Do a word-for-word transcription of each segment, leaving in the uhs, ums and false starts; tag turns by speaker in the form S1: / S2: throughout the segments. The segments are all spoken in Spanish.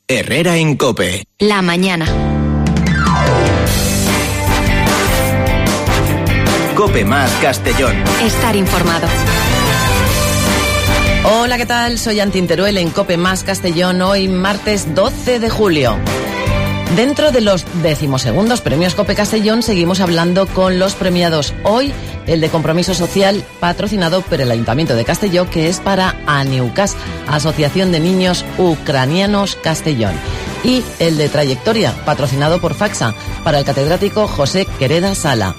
S1: Herrera en COPE.
S2: La mañana.
S1: COPE más Castellón.
S2: Estar informado.
S3: Hola, ¿qué tal? Soy Antin Teruel en COPE más Castellón, hoy martes doce de julio. Dentro de los decimosegundos premios COPE Castellón seguimos hablando con los premiados. Hoy el de Compromiso Social, patrocinado por el Ayuntamiento de Castelló, que es para ANIUCAS, Asociación de Niños Ucranianos Castellón. Y el de Trayectoria, patrocinado por FACSA, para el catedrático José Quereda Sala.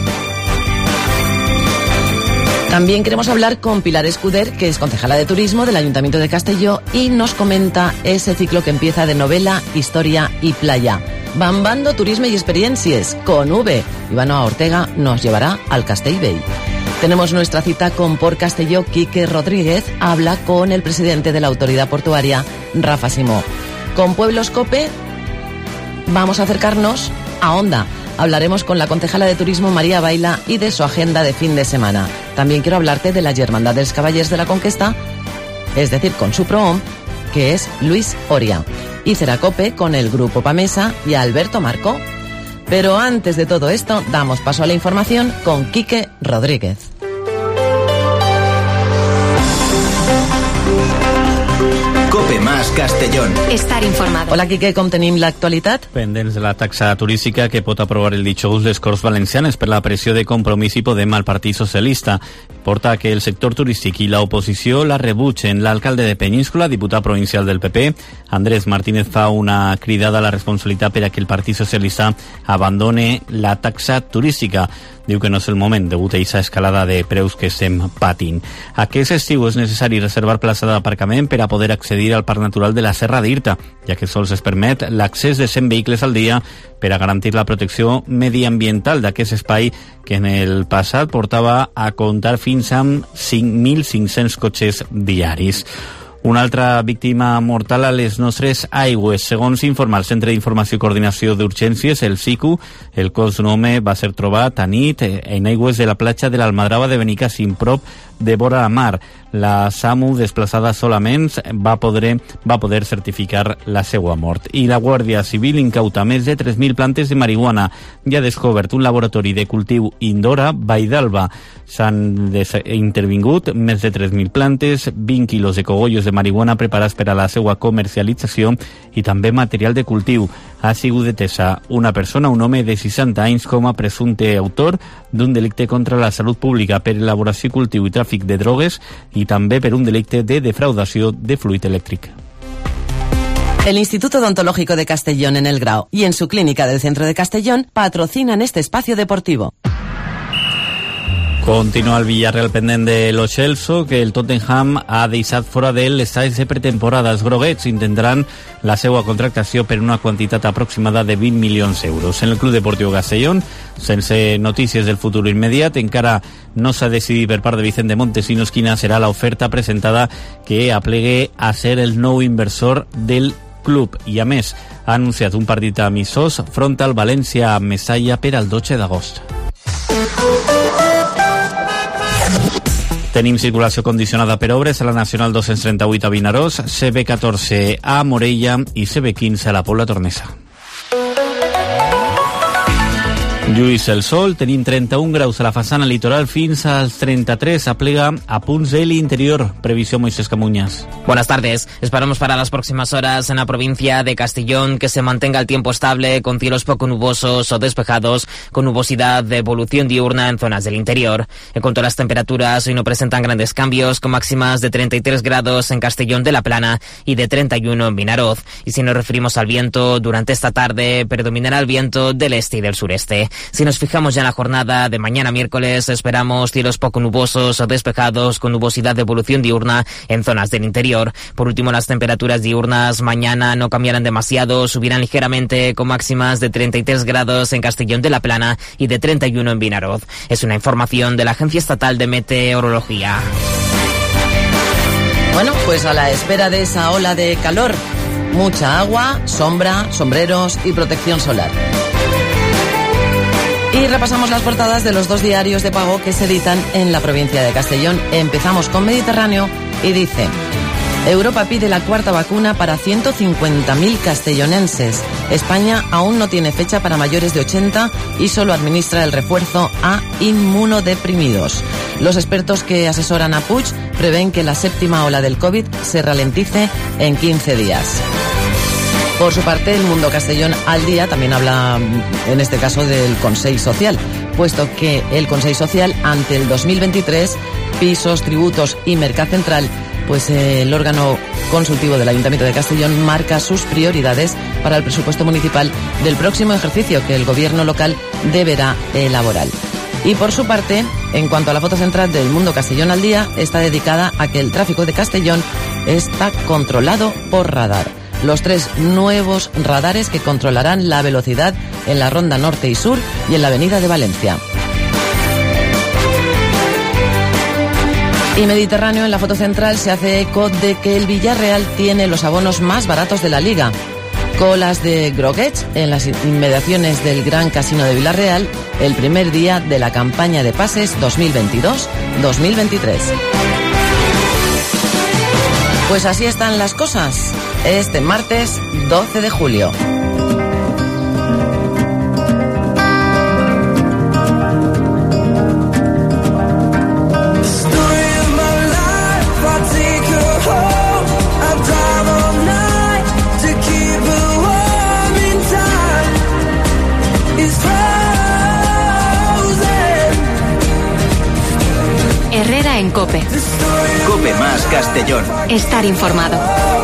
S3: También queremos hablar con Pilar Escuder, que es concejala de Turismo del Ayuntamiento de Castelló, y nos comenta ese ciclo que empieza de novela, historia y playa. Bambando Turisme y Experiencias, con V. Ivanoa Ortega nos llevará al Castellbell. Tenemos nuestra cita con Por Castelló. Quique Rodríguez habla con el presidente de la Autoridad Portuaria, Rafa Simó. Con Pueblos COPE vamos a acercarnos a Onda. Hablaremos con la concejala de Turismo, María Baila, y de su agenda de fin de semana. También quiero hablarte de la Hermandad dels Cavallers de la Conquesta, es decir, con su prohom, que es Luis Oria. Y será COPE con el Grupo Pamesa y a Alberto Marco. Pero antes de todo esto, damos paso a la información con Quique Rodríguez.
S1: COPE más Castellón.
S2: Estar informado.
S3: Hola, Quique, com tenim l'actualitat?
S4: Pendents de la taxa turística que pot aprovar el dijous les Corts Valencianes per la pressió de Compromís i Podem al Partit Socialista. Porta que el sector turístic i l'oposició la rebutgen. L'alcalde de Penínscola, diputat provincial del P P, Andrés Martínez, fa una cridada a la responsabilitat per a que el Partit Socialista abandone la taxa turística. Diu que no és el moment degut a aquesta escalada de preus que estem patint. Aquest estiu és necessari reservar plaça d'aparcament per a poder accedir al Parc Natural de la Serra d'Irta, ja que sols es permet l'accés de cent vehicles al dia per a garantir la protecció mediambiental d'aquest espai que en el passat portava a comptar fins amb cinc mil cinc-cents cotxes diaris. Una altra víctima mortal a les nostres aigües. Segons informa el Centre d'Informació i Coordinació d'Urgències, el SICU, el cos d'un home va ser trobat a nit en aigües de la platja de l'Almadrava de Benicàssim, prop de vora la mar. La SAMU, desplaçada solament, va poder, va poder certificar la seva mort. I la Guàrdia Civil incauta més de tres mil plantes de marihuana. Ja ha descobert un laboratori de cultiu Indora, Vaidalba. S'han intervingut més de tres mil plantes, vint quilos de cogollos de marihuana preparats per a la seva comercialització i també material de cultiu. Ha sigut detesa una persona, un home de seixanta anys, com a presumpte autor d'un delicte contra la salut pública per elaboració, cultiu i tràfic de drogues i també per un delicte de defraudació de fluid elèctric.
S3: El Instituto Odontológico de Castellón en El Grao y en su clínica del centro de Castellón patrocinan este espacio deportivo.
S4: Continua el Villarreal pendent de Lo Celso, que el Tottenham ha deixat fora de l'estadi de pretemporada. Els groguets intentaran la seva contractació per una quantitat aproximada de vint milions d'euros. En el Club Deportiu Castellón, sense notícies del futur immediat, encara no s'ha decidit per part de Vicente Montesinos quina serà l'oferta presentada que aplegue a ser el nou inversor del club. I a més, ha anunciat un partit amistós front al València a Mestalla per al dotze d'agost. Tenim circulació condicionada per obres a la Nacional dos-cents trenta-vuit a Vinaròs, C B catorze a Morella i C B quinze a la Pobla Tornesa. Lluís el sol, tenim trenta-un graus a la façana litoral fins als treinta-tres, aplega a punts de l'interior. Previsió Moisés Camuñas.
S5: Buenas tardes. Esperamos para las próximas horas en la provincia de Castellón que se mantenga el tiempo estable con cielos poco nubosos o despejados, con nubosidad de evolución diurna en zonas del interior. En cuanto a las temperaturas, hoy no presentan grandes cambios, con máximas de treinta y tres grados en Castellón de la Plana y de treinta y uno en Vinaroz. Y si nos referimos al viento, durante esta tarde predominará el viento del este y del sureste. Si nos fijamos ya en la jornada de mañana miércoles, esperamos cielos poco nubosos o despejados con nubosidad de evolución diurna en zonas del interior. Por último, las temperaturas diurnas mañana no cambiarán demasiado, subirán ligeramente con máximas de treinta y tres grados en Castellón de la Plana y de treinta y uno en Vinaroz. Es una información de la Agencia Estatal de Meteorología.
S3: Bueno, pues a la espera de esa ola de calor, mucha agua, sombra, sombreros y protección solar. Y repasamos las portadas de los dos diarios de pago que se editan en la provincia de Castellón. Empezamos con Mediterráneo y dice: Europa pide la cuarta vacuna para ciento cincuenta mil castellonenses. España aún no tiene fecha para mayores de ochenta y solo administra el refuerzo a inmunodeprimidos. Los expertos que asesoran a Puig prevén que la séptima ola del COVID se ralentice en quince días. Por su parte, el Mundo Castellón al Día también habla, en este caso, del Consell Social, puesto que el Consell Social, ante el dos mil veintitrés, pisos, tributos y Mercat Central, pues eh, el órgano consultivo del Ayuntamiento de Castellón marca sus prioridades para el presupuesto municipal del próximo ejercicio que el gobierno local deberá elaborar. Y por su parte, en cuanto a la foto central del Mundo Castellón al Día, está dedicada a que el tráfico de Castellón está controlado por radar. Los tres nuevos radares que controlarán la velocidad en la Ronda Norte y Sur y en la Avenida de Valencia. Y Mediterráneo, en la foto central, se hace eco de que el Villarreal tiene los abonos más baratos de la Liga. Colas de Groguets en las inmediaciones del Gran Casino de Villarreal el primer día de la campaña de pases dos mil veintidós dos mil veintitrés. Pues así están las cosas este martes doce de julio.
S2: Herrera en COPE.
S1: COPE más Castellón.
S2: Estar informado.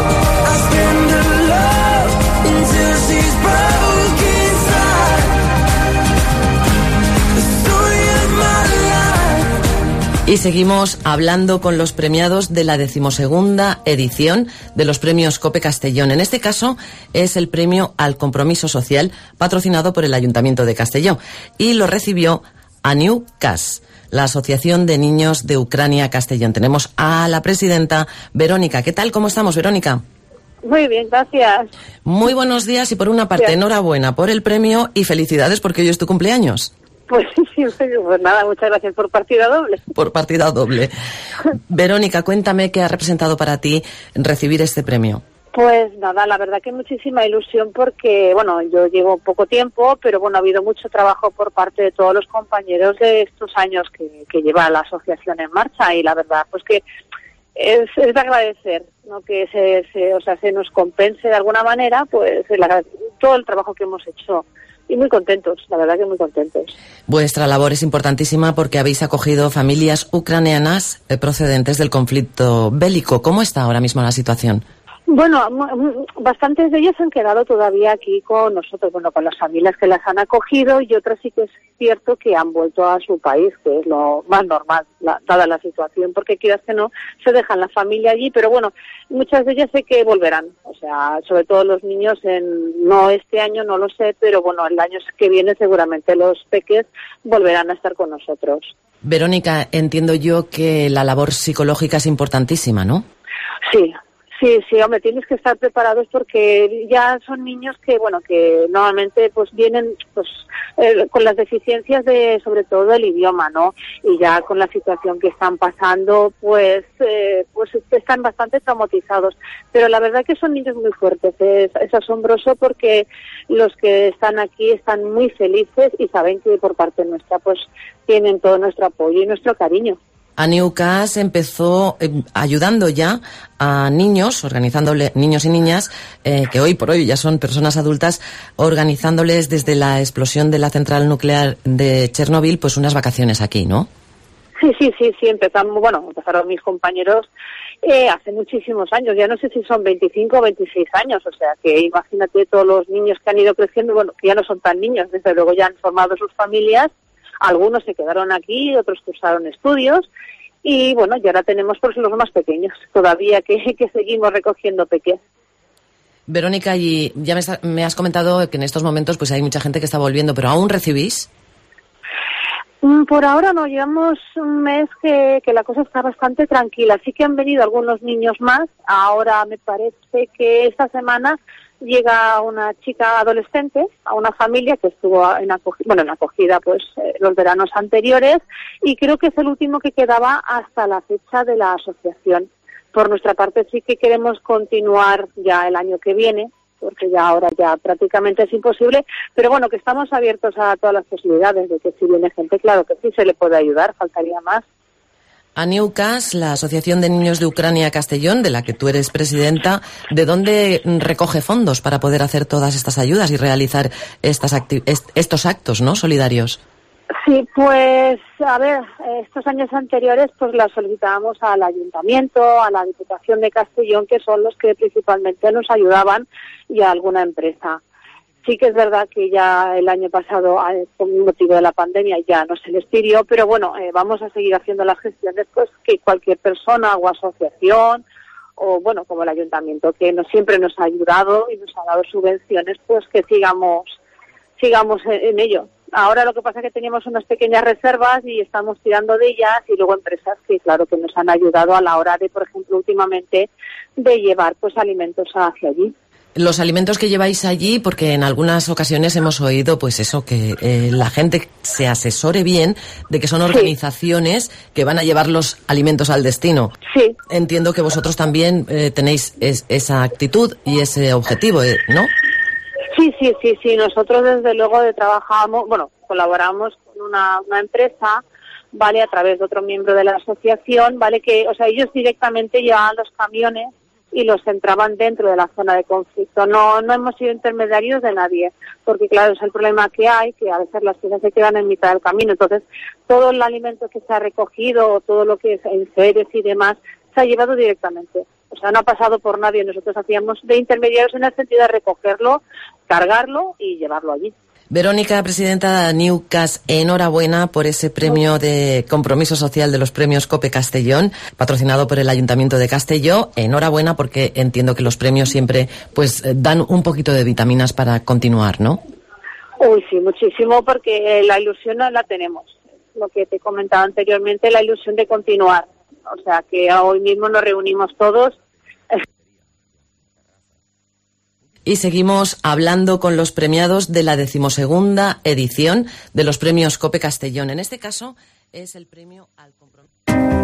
S3: Y seguimos hablando con los premiados de la decimosegunda edición de los premios COPE Castellón. En este caso es el premio al compromiso social patrocinado por el Ayuntamiento de Castellón y lo recibió Aniu Cas, la Asociación de Niños de Ucrania Castellón. Tenemos a la presidenta Verónica. ¿Qué tal? ¿Cómo estamos, Verónica?
S6: Muy bien, gracias.
S3: Muy buenos días y por una parte
S6: Gracias.
S3: Enhorabuena por el premio y felicidades porque hoy es tu cumpleaños.
S6: Pues sí, pues nada, muchas gracias por partida doble.
S3: Por partida doble. Verónica, cuéntame qué ha representado para ti recibir este premio.
S6: Pues nada, la verdad que muchísima ilusión porque, bueno, yo llevo poco tiempo, pero bueno, ha habido mucho trabajo por parte de todos los compañeros de estos años que, que lleva la asociación en marcha y la verdad, pues que es, es de agradecer, ¿no? Que se, se, o sea, se nos compense de alguna manera, pues el, todo el trabajo que hemos hecho. Y muy contentos, la verdad que muy contentos.
S3: Vuestra labor es importantísima porque habéis acogido familias ucranianas eh, procedentes del conflicto bélico. ¿Cómo está ahora mismo la situación?
S6: Bueno, bastantes de ellas han quedado todavía aquí con nosotros, bueno, con las familias que las han acogido y otras sí que es cierto que han vuelto a su país, que es lo más normal, la, dada la situación, porque quieras que no, se dejan la familia allí, pero bueno, muchas de ellas sé que volverán, o sea, sobre todo los niños, en no este año, no lo sé, pero bueno, el año que viene seguramente los peques volverán a estar con nosotros.
S3: Verónica, entiendo yo que la labor psicológica es importantísima, ¿no?
S6: Sí. Sí, sí, hombre, tienes que estar preparados porque ya son niños que, bueno, que normalmente pues vienen pues eh, con las deficiencias de, sobre todo, del idioma, ¿no? Y ya con la situación que están pasando, pues, eh, pues están bastante traumatizados. Pero la verdad que son niños muy fuertes, es, es asombroso porque los que están aquí están muy felices y saben que por parte nuestra, pues, tienen todo nuestro apoyo y nuestro cariño.
S3: Aniu Cas empezó eh, ayudando ya a niños, organizándole niños y niñas eh, que hoy por hoy ya son personas adultas, organizándoles desde la explosión de la central nuclear de Chernóbil, pues unas vacaciones aquí, ¿no?
S6: Sí, sí, sí, sí, empezamos, bueno, empezaron mis compañeros eh, hace muchísimos años, ya no sé si son veinticinco o veintiséis años, o sea que imagínate todos los niños que han ido creciendo, bueno, que ya no son tan niños, desde luego ya han formado sus familias. Algunos se quedaron aquí, otros cursaron estudios y bueno, y ahora tenemos por los más pequeños, todavía que, que seguimos recogiendo pequeños.
S3: Verónica, y ya me, está, me has comentado que en estos momentos pues hay mucha gente que está volviendo, pero ¿aún recibís?
S6: Por ahora no, llevamos un mes que, que la cosa está bastante tranquila. Sí que han venido algunos niños más, ahora me parece que esta semana llega una chica adolescente a una familia que estuvo en acogida, bueno, en acogida pues eh, los veranos anteriores y creo que es el último que quedaba hasta la fecha de la asociación. Por nuestra parte sí que queremos continuar ya el año que viene, porque ya ahora ya prácticamente es imposible, pero bueno, que estamos abiertos a todas las posibilidades, de que si viene gente, claro que sí se le puede ayudar, faltaría más.
S3: ANIUCAS, la Asociación de Niños de Ucrania Castellón, de la que tú eres presidenta, ¿de dónde recoge fondos para poder hacer todas estas ayudas y realizar estas acti- est- estos actos, ¿no?, solidarios?
S6: Sí, pues, a ver, estos años anteriores pues las solicitábamos al Ayuntamiento, a la Diputación de Castellón, que son los que principalmente nos ayudaban, y a alguna empresa. Sí que es verdad que ya el año pasado, con motivo de la pandemia, ya no se les pidió, pero bueno, eh, vamos a seguir haciendo las gestiones pues que cualquier persona o asociación, o bueno, como el Ayuntamiento, que nos, siempre nos ha ayudado y nos ha dado subvenciones, pues que sigamos, sigamos en, en ello. Ahora lo que pasa es que teníamos unas pequeñas reservas y estamos tirando de ellas, y luego empresas que claro que nos han ayudado a la hora de, por ejemplo, últimamente de llevar pues alimentos hacia allí.
S3: Los alimentos que lleváis allí, porque en algunas ocasiones hemos oído pues eso, que eh, la gente se asesore bien de que son organizaciones sí. que van a llevar los alimentos al destino.
S6: Sí.
S3: Entiendo que vosotros también eh, tenéis es, esa actitud y ese objetivo, eh, ¿no?
S6: Sí, sí, sí, sí. Nosotros desde luego de trabajamos, bueno, colaboramos con una, una empresa, vale, a través de otro miembro de la asociación, vale, que, o sea, ellos directamente llevaban los camiones y los entraban dentro de la zona de conflicto. No, no hemos sido intermediarios de nadie, porque claro, es el problema que hay, que a veces las piezas se quedan en mitad del camino. Entonces, todo el alimento que se ha recogido, o todo lo que es enseres y demás, se ha llevado directamente. O sea, no ha pasado por nadie. Nosotros hacíamos de intermediarios en el sentido de recogerlo, cargarlo y llevarlo allí.
S3: Verónica, presidenta de ANIUCAS, enhorabuena por ese premio de compromiso social de los premios COPE Castellón, patrocinado por el Ayuntamiento de Castelló. Enhorabuena, porque entiendo que los premios siempre pues dan un poquito de vitaminas para continuar, ¿no?
S6: Uy, sí, muchísimo, porque la ilusión la tenemos. Lo que te he comentado anteriormente, la ilusión de continuar. O sea, que hoy mismo nos reunimos todos.
S3: Y seguimos hablando con los premiados de la decimosegunda edición de los premios COPE Castellón. En este caso es el premio al compromiso.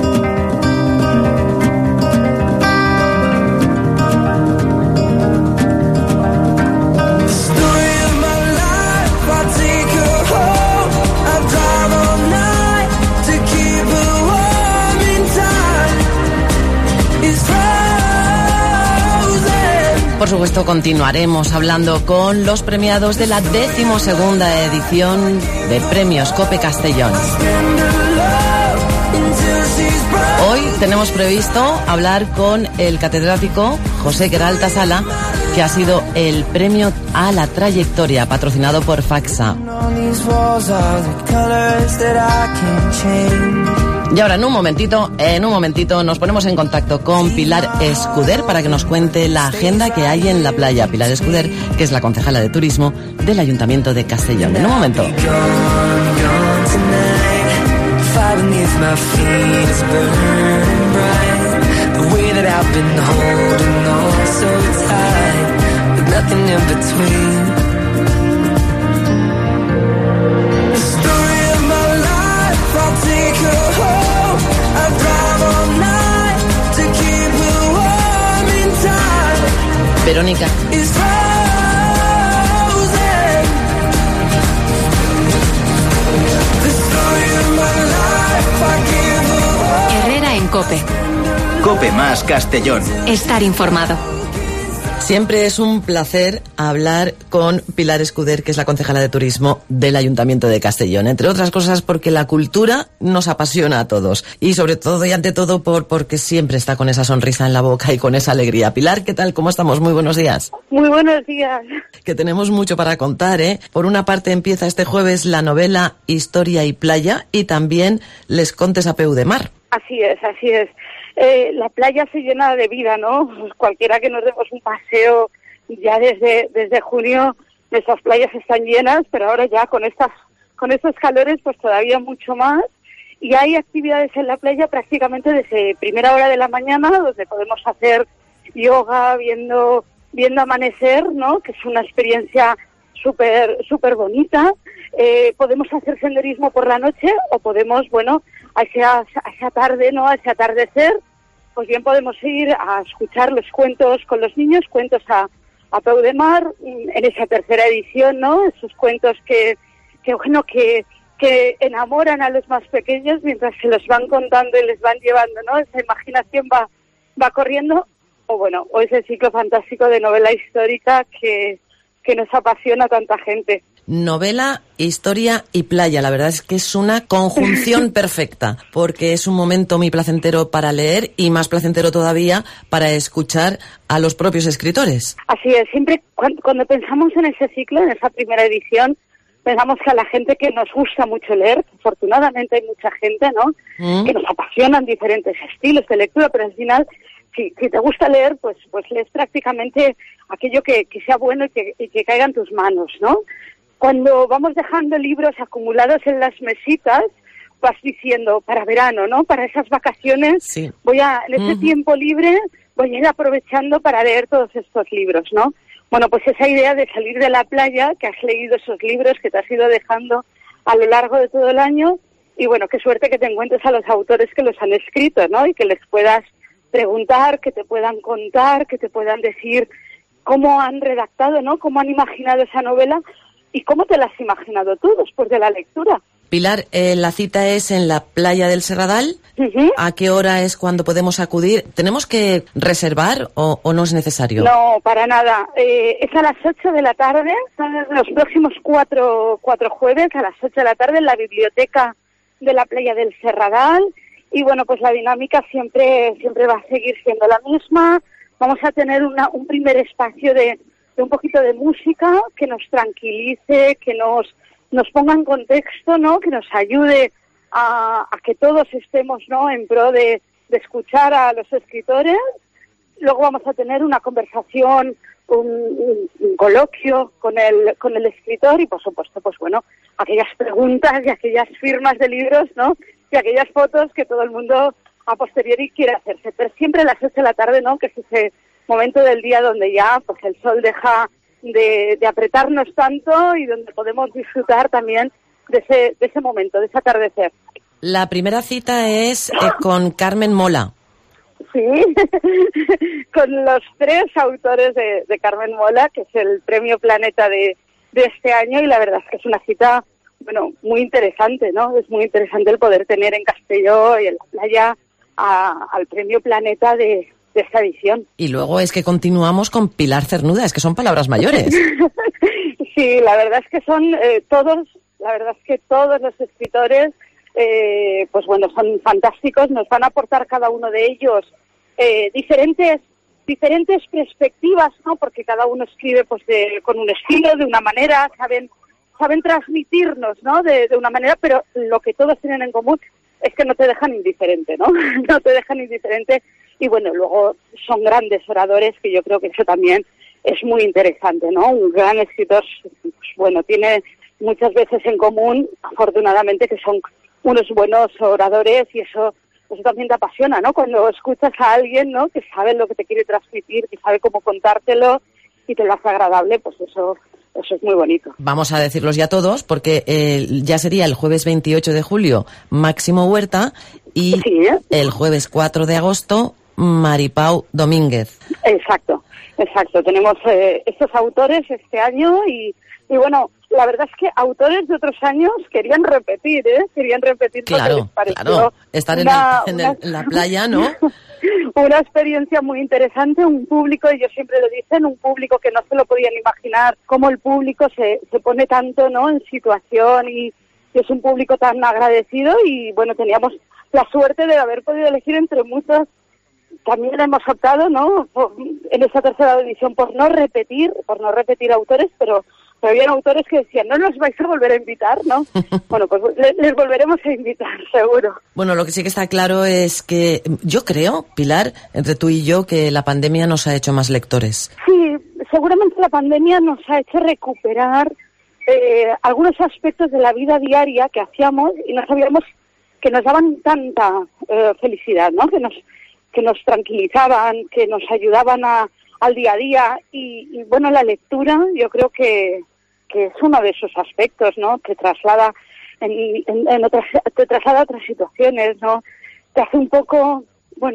S3: Por supuesto, continuaremos hablando con los premiados de la decimosegunda edición de Premios COPE Castellón. Hoy tenemos previsto hablar con el catedrático José Queralta Sala, que ha sido el premio a la trayectoria patrocinado por FACSA. Y ahora en un momentito, en un momentito nos ponemos en contacto con Pilar Escuder para que nos cuente la agenda que hay en la playa. Pilar Escuder, que es la concejala de turismo del Ayuntamiento de Castellón. En un momento. Verónica.
S2: Herrera en COPE.
S1: COPE más Castellón.
S2: Estar informado.
S3: Siempre es un placer hablar con Pilar Escuder, que es la concejala de turismo del Ayuntamiento de Castellón. Entre otras cosas porque la cultura nos apasiona a todos. Y sobre todo y ante todo por porque siempre está con esa sonrisa en la boca y con esa alegría. Pilar, ¿qué tal? ¿Cómo estamos? Muy buenos días.
S6: Muy buenos días.
S3: Que tenemos mucho para contar, ¿eh? Por una parte empieza este jueves la novela Historia y Playa y también Les Contes a Peu de Mar.
S6: Así es, así es. Eh, la playa se llena de vida, ¿no? Pues cualquiera que nos demos un paseo, ya desde desde junio nuestras playas están llenas, pero ahora ya con estas con estos calores pues todavía mucho más. Y hay actividades en la playa prácticamente desde primera hora de la mañana, donde podemos hacer yoga viendo viendo amanecer, ¿no? Que es una experiencia súper súper bonita. Eh, podemos hacer senderismo por la noche o podemos, bueno, hacia hacia tarde, ¿no? Hacia atardecer, pues bien podemos ir a escuchar los cuentos con los niños, cuentos a, a peu de mar, en esa tercera edición, ¿no? Esos cuentos que, que bueno, que, que enamoran a los más pequeños mientras se los van contando y les van llevando, ¿no? Esa imaginación va, va corriendo, o bueno, o ese ciclo fantástico de novela histórica que, que nos apasiona a tanta gente.
S3: Novela, historia y playa. La verdad es que es una conjunción perfecta, porque es un momento muy placentero para leer y más placentero todavía para escuchar a los propios escritores.
S6: Así es, siempre cuando, cuando pensamos en ese ciclo, en esa primera edición, pensamos que a la gente que nos gusta mucho leer, afortunadamente hay mucha gente, ¿no?, mm. que nos apasionan diferentes estilos de lectura, pero al final, si, si te gusta leer, pues pues lees prácticamente aquello que, que sea bueno y que, y que caiga en tus manos, ¿no? Cuando vamos dejando libros acumulados en las mesitas, vas diciendo, para verano, ¿no? Para esas vacaciones, sí. voy a, en ese uh-huh. tiempo libre, voy a ir aprovechando para leer todos estos libros, ¿no? Bueno, pues esa idea de salir de la playa, que has leído esos libros que te has ido dejando a lo largo de todo el año, y bueno, qué suerte que te encuentres a los autores que los han escrito, ¿no? Y que les puedas preguntar, que te puedan contar, que te puedan decir cómo han redactado, ¿no? Cómo han imaginado esa novela. ¿Y cómo te la has imaginado tú después de la lectura?
S3: Pilar, eh, la cita es en la playa del Serradal. Uh-huh. ¿A qué hora es cuando podemos acudir? ¿Tenemos que reservar o, o no es necesario?
S6: No, para nada. Eh, es a las ocho de la tarde, los próximos cuatro, cuatro jueves, a las ocho de la tarde en la biblioteca de la playa del Serradal. Y bueno, pues la dinámica siempre, siempre va a seguir siendo la misma. Vamos a tener una, un primer espacio de... de un poquito de música que nos tranquilice, que nos nos ponga en contexto, ¿no? Que nos ayude a, a que todos estemos, ¿no?, en pro de, de escuchar a los escritores. Luego vamos a tener una conversación, un, un, un coloquio con el con el escritor y, por supuesto, pues bueno, aquellas preguntas y aquellas firmas de libros, ¿no?, y aquellas fotos que todo el mundo a posteriori quiere hacerse. Pero siempre a las ocho de la tarde, ¿no?, que es ese momento del día donde ya pues el sol deja de, de apretarnos tanto y donde podemos disfrutar también de ese, de ese momento, de ese atardecer.
S3: La primera cita es eh, con Carmen Mola.
S6: Sí, con los tres autores de, de Carmen Mola, que es el Premio Planeta de, de este año, y la verdad es que es una cita, bueno, muy interesante, ¿no? Es muy interesante el poder tener en Castelló y en la playa a, al Premio Planeta de de esta edición.
S3: Y luego es que continuamos con Pilar Cernuda, es que son palabras mayores.
S6: Sí, la verdad es que son eh, todos, la verdad es que todos los escritores, eh, pues bueno, son fantásticos, nos van a aportar cada uno de ellos eh, diferentes diferentes perspectivas, ¿no? Porque cada uno escribe pues de, con un estilo, de una manera, saben saben transmitirnos, ¿no? De, de una manera, pero lo que todos tienen en común es que no te dejan indiferente, ¿no? No te dejan indiferente. Y bueno, luego son grandes oradores, que yo creo que eso también es muy interesante, ¿no? Un gran escritor, pues bueno, tiene muchas veces en común, afortunadamente, que son unos buenos oradores, y eso, eso también te apasiona, ¿no? Cuando escuchas a alguien, ¿no?, que sabe lo que te quiere transmitir, que sabe cómo contártelo y te lo hace agradable, pues eso... Eso es muy bonito.
S3: Vamos a decirlos ya todos, porque eh, ya sería el jueves veintiocho de julio Máximo Huerta y sí, ¿eh? el jueves cuatro de agosto Maripau Domínguez.
S6: Exacto, exacto. Tenemos eh, estos autores este año y, y bueno, la verdad es que autores de otros años querían repetir, ¿eh? Querían repetir.
S3: Claro,
S6: porque les
S3: claro. Estar
S6: una,
S3: en, el,
S6: una,
S3: en, el, en la playa, ¿no?
S6: Una experiencia muy interesante, un público, ellos siempre lo dicen, un público que no se lo podían imaginar, cómo el público se, se pone tanto, ¿no?, en situación, y, y es un público tan agradecido, y bueno, teníamos la suerte de haber podido elegir entre muchos. También hemos optado, ¿no?, por, en esta tercera edición, por no repetir, por no repetir autores, pero Pero había autores que decían, no nos vais a volver a invitar, ¿no? Bueno, pues les, les volveremos a invitar, seguro.
S3: Bueno, lo que sí que está claro es que yo creo, Pilar, entre tú y yo, que la pandemia nos ha hecho más lectores.
S6: Sí, seguramente la pandemia nos ha hecho recuperar eh, algunos aspectos de la vida diaria que hacíamos y no sabíamos que nos daban tanta eh, felicidad, ¿no? Que nos, que nos tranquilizaban, que nos ayudaban a... al día a día, y, y bueno, la lectura yo creo que, que es uno de esos aspectos, ¿no?, que traslada en, en, en otras, te traslada a otras situaciones, ¿no?, te hace un poco, bueno,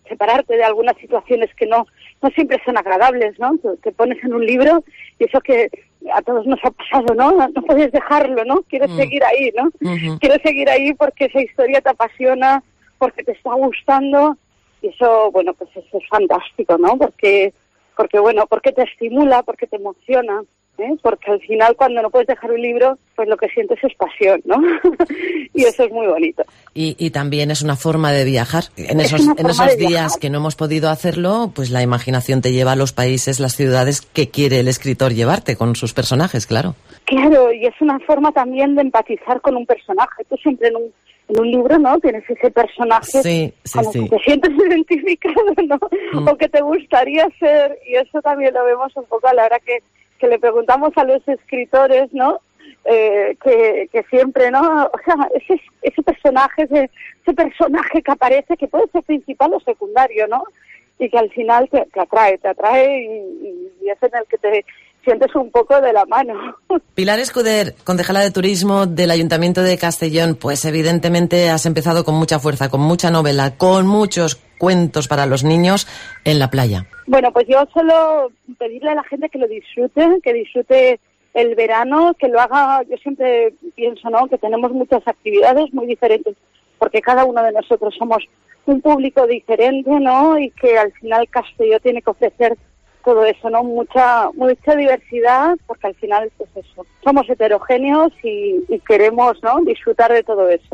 S6: separarte de algunas situaciones que no no siempre son agradables, ¿no? Te, te pones en un libro y eso que a todos nos ha pasado, ¿no? No puedes dejarlo, ¿no? Quieres mm. seguir ahí, ¿no? Uh-huh. Quieres seguir ahí porque esa historia te apasiona, porque te está gustando, y eso, bueno, pues eso es fantástico, ¿no? Porque, porque bueno, porque te estimula, porque te emociona, ¿eh? Porque al final cuando no puedes dejar un libro, pues lo que sientes es pasión, ¿no? Y eso es muy bonito.
S3: Y, y también es una forma de viajar. En esos, en esos días que no hemos podido hacerlo, pues la imaginación te lleva a los países, las ciudades que quiere el escritor llevarte con sus personajes, claro.
S6: Claro, y es una forma también de empatizar con un personaje. Tú siempre en un, en un libro, ¿no? Tienes ese personaje
S3: sí, sí,
S6: con el
S3: sí.
S6: que te sientes identificado, ¿no? Mm. O que te gustaría ser, y eso también lo vemos un poco a la hora que, que le preguntamos a los escritores, ¿no? Eh, que, que siempre, ¿no? O sea, ese, ese personaje, ese, ese personaje que aparece, que puede ser principal o secundario, ¿no? Y que al final te, te atrae, te atrae y, y es en el que te sientes un poco de la mano.
S3: Pilar Escuder, concejala de Turismo del Ayuntamiento de Castellón, pues evidentemente has empezado con mucha fuerza, con mucha novela, con muchos cuentos para los niños en la playa.
S6: Bueno, pues yo solo pedirle a la gente que lo disfrute, que disfrute el verano, que lo haga. Yo siempre pienso, ¿no?, que tenemos muchas actividades muy diferentes, porque cada uno de nosotros somos un público diferente, ¿no?, y que al final Castelló tiene que ofrecer todo eso, ¿no?, mucha mucha diversidad, porque al final, pues eso, somos heterogéneos y, y queremos, ¿no?, disfrutar de todo eso.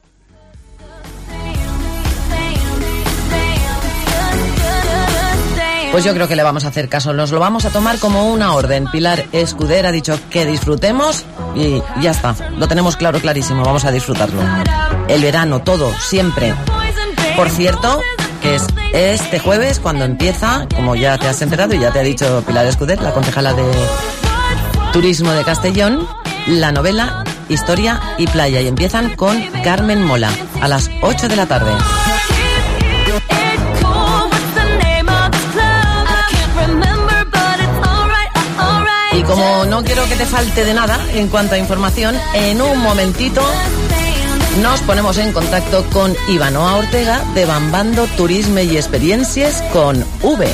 S3: Pues yo creo que le vamos a hacer caso, nos lo vamos a tomar como una orden. Pilar Escuder ha dicho que disfrutemos y ya está, lo tenemos claro, clarísimo, vamos a disfrutarlo. El verano, todo, siempre. Por cierto, que es este jueves cuando empieza, como ya te has enterado y ya te ha dicho Pilar Escuder, la concejala de Turismo de Castellón, la novela Historia y Playa, y empiezan con Carmen Mola a las ocho de la tarde. Y como no quiero que te falte de nada en cuanto a información, en un momentito nos ponemos en contacto con Ivanoa Ortega de Bambando Turisme y Experiencias con V.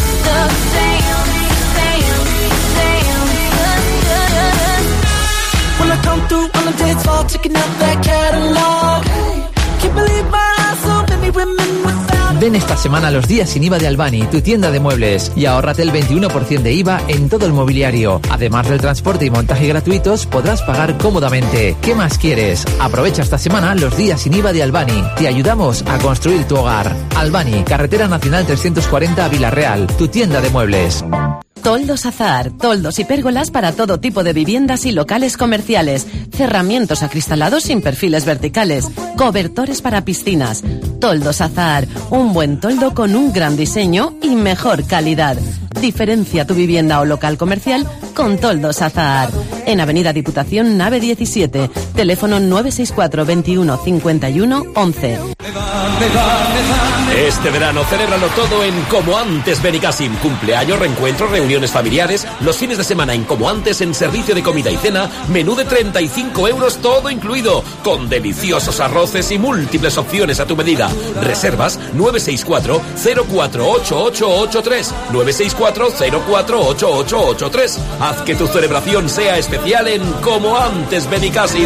S7: Ven esta semana a los días sin I V A de Albani, tu tienda de muebles, y ahórrate el veintiuno por ciento de I V A en todo el mobiliario. Además del transporte y montaje gratuitos, podrás pagar cómodamente. ¿Qué más quieres? Aprovecha esta semana los días sin I V A de Albani. Te ayudamos a construir tu hogar. Albani, Carretera Nacional trescientos cuarenta a Vilarreal, tu tienda de muebles.
S2: Toldos Azahar, toldos y pérgolas para todo tipo de viviendas y locales comerciales, cerramientos acristalados sin perfiles verticales, cobertores para piscinas. Toldos Azahar, un buen toldo con un gran diseño y mejor calidad. Diferencia tu vivienda o local comercial con Toldos Azahar. En Avenida Diputación, nave diecisiete, teléfono nueve seis cuatro, veintiuno, cincuenta y uno, once.
S8: Este verano celébralo todo en Como Antes Benicàssim. Cumpleaños, reencuentros, reuniones familiares. Los fines de semana en Como Antes, en servicio de comida y cena, menú de treinta y cinco euros todo incluido, con deliciosos arroces y múltiples opciones a tu medida. Reservas nueve seis cuatro, cero cuatro ocho ocho ocho tres, nueve seis cuatro, cero cuatro ocho ocho ocho tres. Haz que tu celebración sea especial en Como Antes Benicàssim.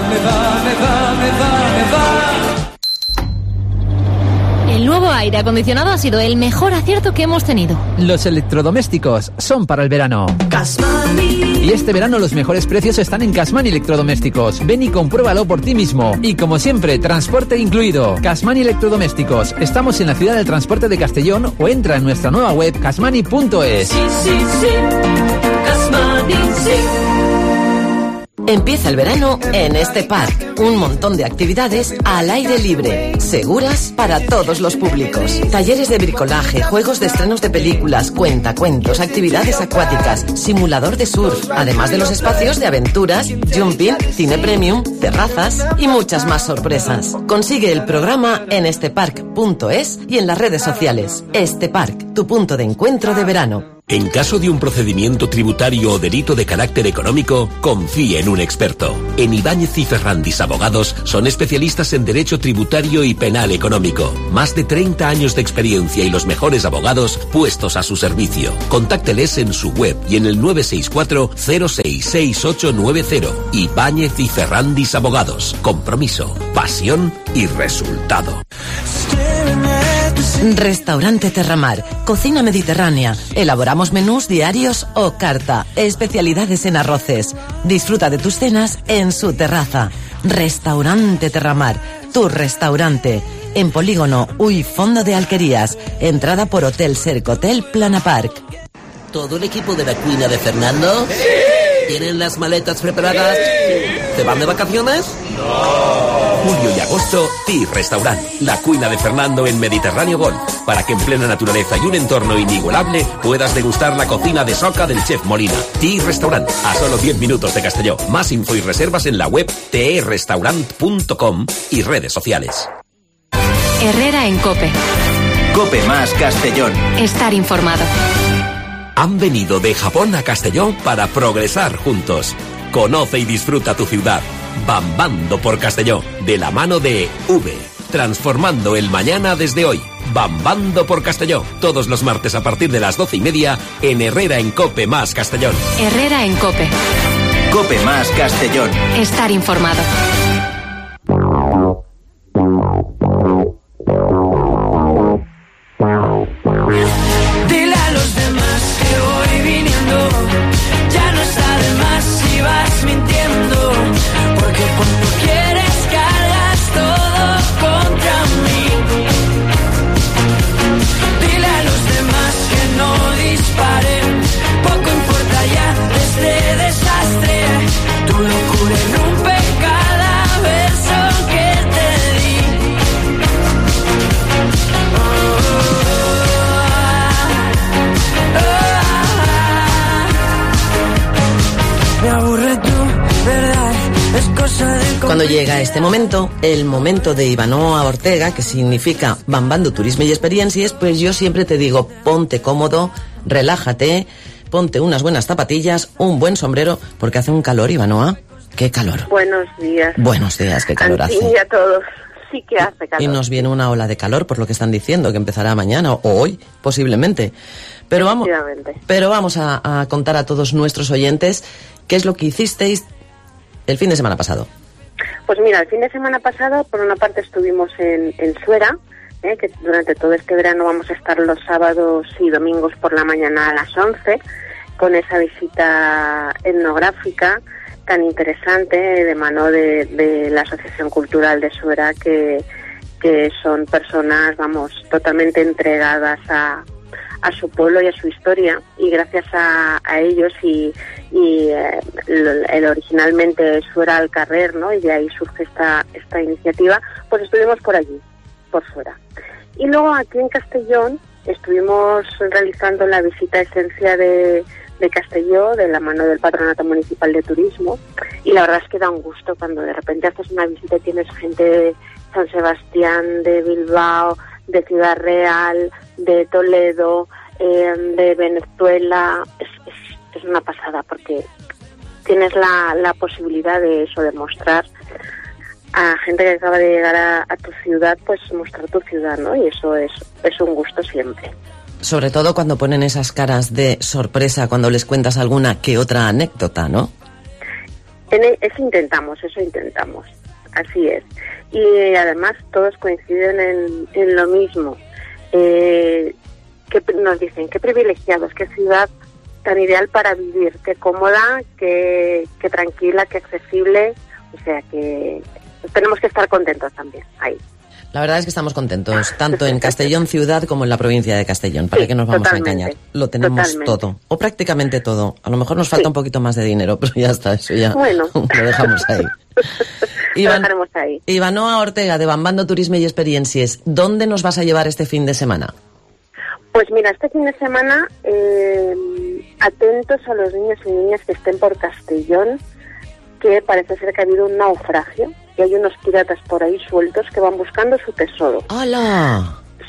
S2: El nuevo aire acondicionado ha sido el mejor acierto que hemos tenido.
S7: Los electrodomésticos son para el verano. Y este verano los mejores precios están en Casmani Electrodomésticos. Ven y compruébalo por ti mismo. Y como siempre, transporte incluido. Casmani Electrodomésticos. Estamos en la ciudad del transporte de Castellón o entra en nuestra nueva web casmani punto es.
S2: Sí, sí, sí. Casmani, sí.
S3: Empieza el verano en este park. Un montón de actividades al aire libre, seguras para todos los públicos. Talleres de bricolaje, juegos de estrenos de películas, cuentacuentos, actividades acuáticas, simulador de surf, además de los espacios de aventuras, jumping, cine premium, terrazas y muchas más sorpresas. Consigue el programa en estepark punto es y en las redes sociales. Este Park, tu
S2: tu punto de encuentro de verano.
S8: En caso de un procedimiento tributario o delito de carácter económico, confíe en un experto. En Ibáñez y Ferrandis Abogados son especialistas en derecho tributario y penal económico. Más de treinta años de experiencia y los mejores abogados puestos a su servicio. Contácteles en su web y en el nueve seis cuatro cero seis seis ocho nueve cero. Ibáñez y Ferrandis Abogados. Compromiso, pasión y resultado.
S2: Restaurante Terramar, cocina mediterránea. Elaboramos menús diarios o carta, especialidades en arroces. Disfruta de tus cenas en su terraza. Restaurante Terramar, tu restaurante. En Polígono Uy Fondo de Alquerías. Entrada por Hotel Sercotel Plana Park.
S9: ¿Todo el equipo de la cuina de Fernando? ¡Sí! ¿Tienen las maletas preparadas? ¡Sí! ¿Se van de vacaciones?
S8: ¡No! Julio y agosto, Tea Restaurant, la cuina de Fernando en Mediterráneo Golf, para que en plena naturaleza y un entorno inigualable puedas degustar la cocina de soca del chef Molina. Tea Restaurant, a solo diez minutos de Castelló. Más info y reservas en la web te restaurant punto com y redes sociales.
S10: Herrera en COPE.
S1: COPE más Castellón.
S10: Estar informado.
S8: Han venido de Japón a Castellón para progresar juntos. Conoce y disfruta tu ciudad. Bambando por Castelló, de la mano de V, transformando el mañana desde hoy. Bambando por Castelló, todos los martes a partir de las doce y media en Herrera en COPE más Castellón.
S10: Herrera en COPE.
S1: COPE más Castellón.
S10: Estar informado.
S11: Dile a los demás que voy viniendo, ya no está de más si vas mintiendo, porque cuando quieres cargas todo contra mí. Dile a los demás que no disparen, poco importa ya este desastre, tu locura irrumpe cada verso que te di.
S2: Cuando llega este momento, el momento de Ivanoa Ortega, que significa Bambando Turisme y Experiencias, pues yo siempre te digo, ponte cómodo, relájate, ponte unas buenas zapatillas, un buen sombrero, porque hace un calor, Ivanoa. ¡Qué calor!
S6: Buenos días.
S2: Buenos días, qué calor hace.
S6: Sí, a todos. Sí que hace calor.
S2: Y nos viene una ola de calor, por lo que están diciendo, que empezará mañana o hoy, posiblemente. Pero vamos, pero vamos a, a contar a todos nuestros oyentes qué es lo que hicisteis el fin de semana pasado.
S6: Pues mira, el fin de semana pasado, por una parte estuvimos en, en Suera, ¿eh? Que durante todo este verano vamos a estar los sábados y domingos por la mañana a las once, con esa visita etnográfica tan interesante de mano de, de la Asociación Cultural de Suera, que, que son personas, vamos, totalmente entregadas a, a su pueblo y a su historia, y gracias a, a ellos y, y eh, el, el originalmente Suera al Carrer, ¿no? Y de ahí surge esta, esta iniciativa, pues estuvimos por allí, por Suera. Y luego aquí en Castellón estuvimos realizando la visita esencia de, de Castelló, de la mano del Patronato Municipal de Turismo, y la verdad es que da un gusto cuando de repente haces una visita y tienes gente de San Sebastián, de Bilbao, de Ciudad Real, de Toledo, eh, de Venezuela. Es, es, es una pasada porque tienes la, la posibilidad de eso, de mostrar a gente que acaba de llegar a, a tu ciudad, pues mostrar tu ciudad, ¿no? Y eso es, es un gusto siempre.
S2: Sobre todo cuando ponen esas caras de sorpresa cuando les cuentas alguna que otra anécdota, ¿no?
S6: En, eso intentamos, eso intentamos. Así es. Y además todos coinciden en, en lo mismo. Eh, que nos dicen, qué privilegiados, qué ciudad tan ideal para vivir, qué cómoda, qué, qué tranquila, qué accesible. O sea que tenemos que estar contentos también ahí.
S2: La verdad es que estamos contentos, tanto en Castellón ciudad como en la provincia de Castellón. ¿Para sí, qué nos vamos a engañar? Lo tenemos totalmente. Todo, o prácticamente todo. A lo mejor nos falta sí. un poquito más de dinero, pero ya está, eso ya
S6: bueno.
S2: lo dejamos ahí.
S6: Iván, lo dejaremos ahí.
S2: Ivanoa Ortega, de Bambando Turisme y Experiencias, ¿dónde nos vas a llevar este fin de semana?
S6: Pues mira, este fin de semana, eh, atentos a los niños y niñas que estén por Castellón, que parece ser que ha habido un naufragio y hay unos piratas por ahí sueltos que van buscando su tesoro.
S2: ¡Hala!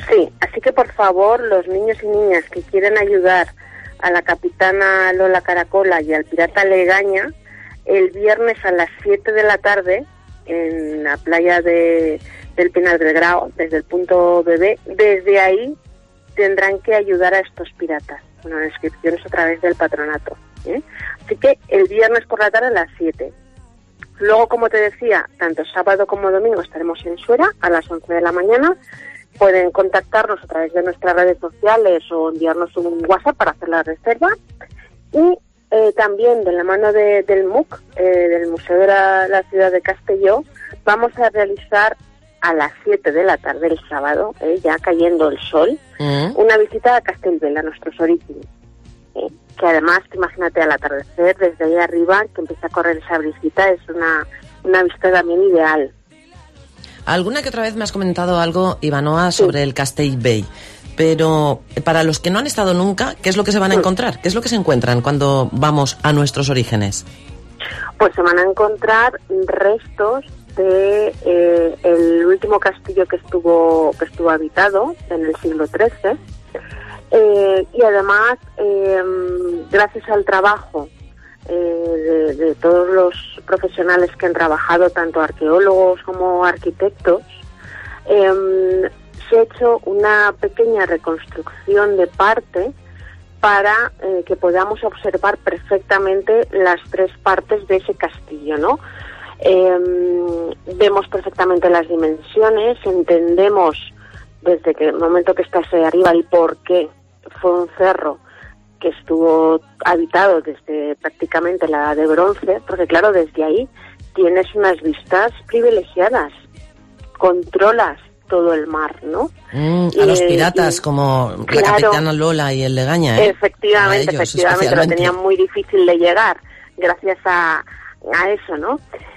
S6: Sí, así que por favor, los niños y niñas que quieren ayudar a la capitana Lola Caracola y al pirata Legaña, el viernes a las siete de la tarde, en la playa de, del Pinar del Grao, desde el punto bebé, desde ahí tendrán que ayudar a estos piratas. Bueno, la inscripción es a través del patronato, ¿eh? Así que el viernes por la tarde a las siete. Luego, como te decía, tanto sábado como domingo estaremos en Suera a las once de la mañana. Pueden contactarnos a través de nuestras redes sociales o enviarnos un WhatsApp para hacer la reserva. Y eh, también de la mano de, del M U C, eh, del Museo de la, la Ciudad de Castelló, vamos a realizar a las siete de la tarde el sábado, eh, ya cayendo el sol, mm. una visita a Castellbell, a nuestros orígenes. Eh, que además, imagínate al atardecer, desde ahí arriba, que empieza a correr esa brisita, es una, una vista también ideal.
S3: Alguna que otra vez me has comentado algo, Ivanoa, sobre sí. el Castellbell, pero para los que no han estado nunca, ¿qué es lo que se van a encontrar? ¿Qué es lo que se encuentran cuando vamos a nuestros orígenes?
S6: Pues se van a encontrar restos de eh, el último castillo que estuvo que estuvo habitado en el siglo trece, eh, y además eh, gracias al trabajo eh, de, de todos los profesionales que han trabajado, tanto arqueólogos como arquitectos, eh, se ha hecho una pequeña reconstrucción de parte para eh, que podamos observar perfectamente las tres partes de ese castillo, ¿no? Eh, vemos perfectamente las dimensiones, entendemos desde que el momento que estás arriba el por qué fue un cerro que estuvo habitado desde prácticamente la edad de bronce, porque claro, desde ahí tienes unas vistas privilegiadas, controlas todo el mar, ¿no?
S3: Mm, a y, los piratas y, como claro, la capitana Lola y el Legaña, ¿eh?
S6: Efectivamente, ellos, efectivamente, lo tenían muy difícil de llegar gracias a, a eso, ¿no?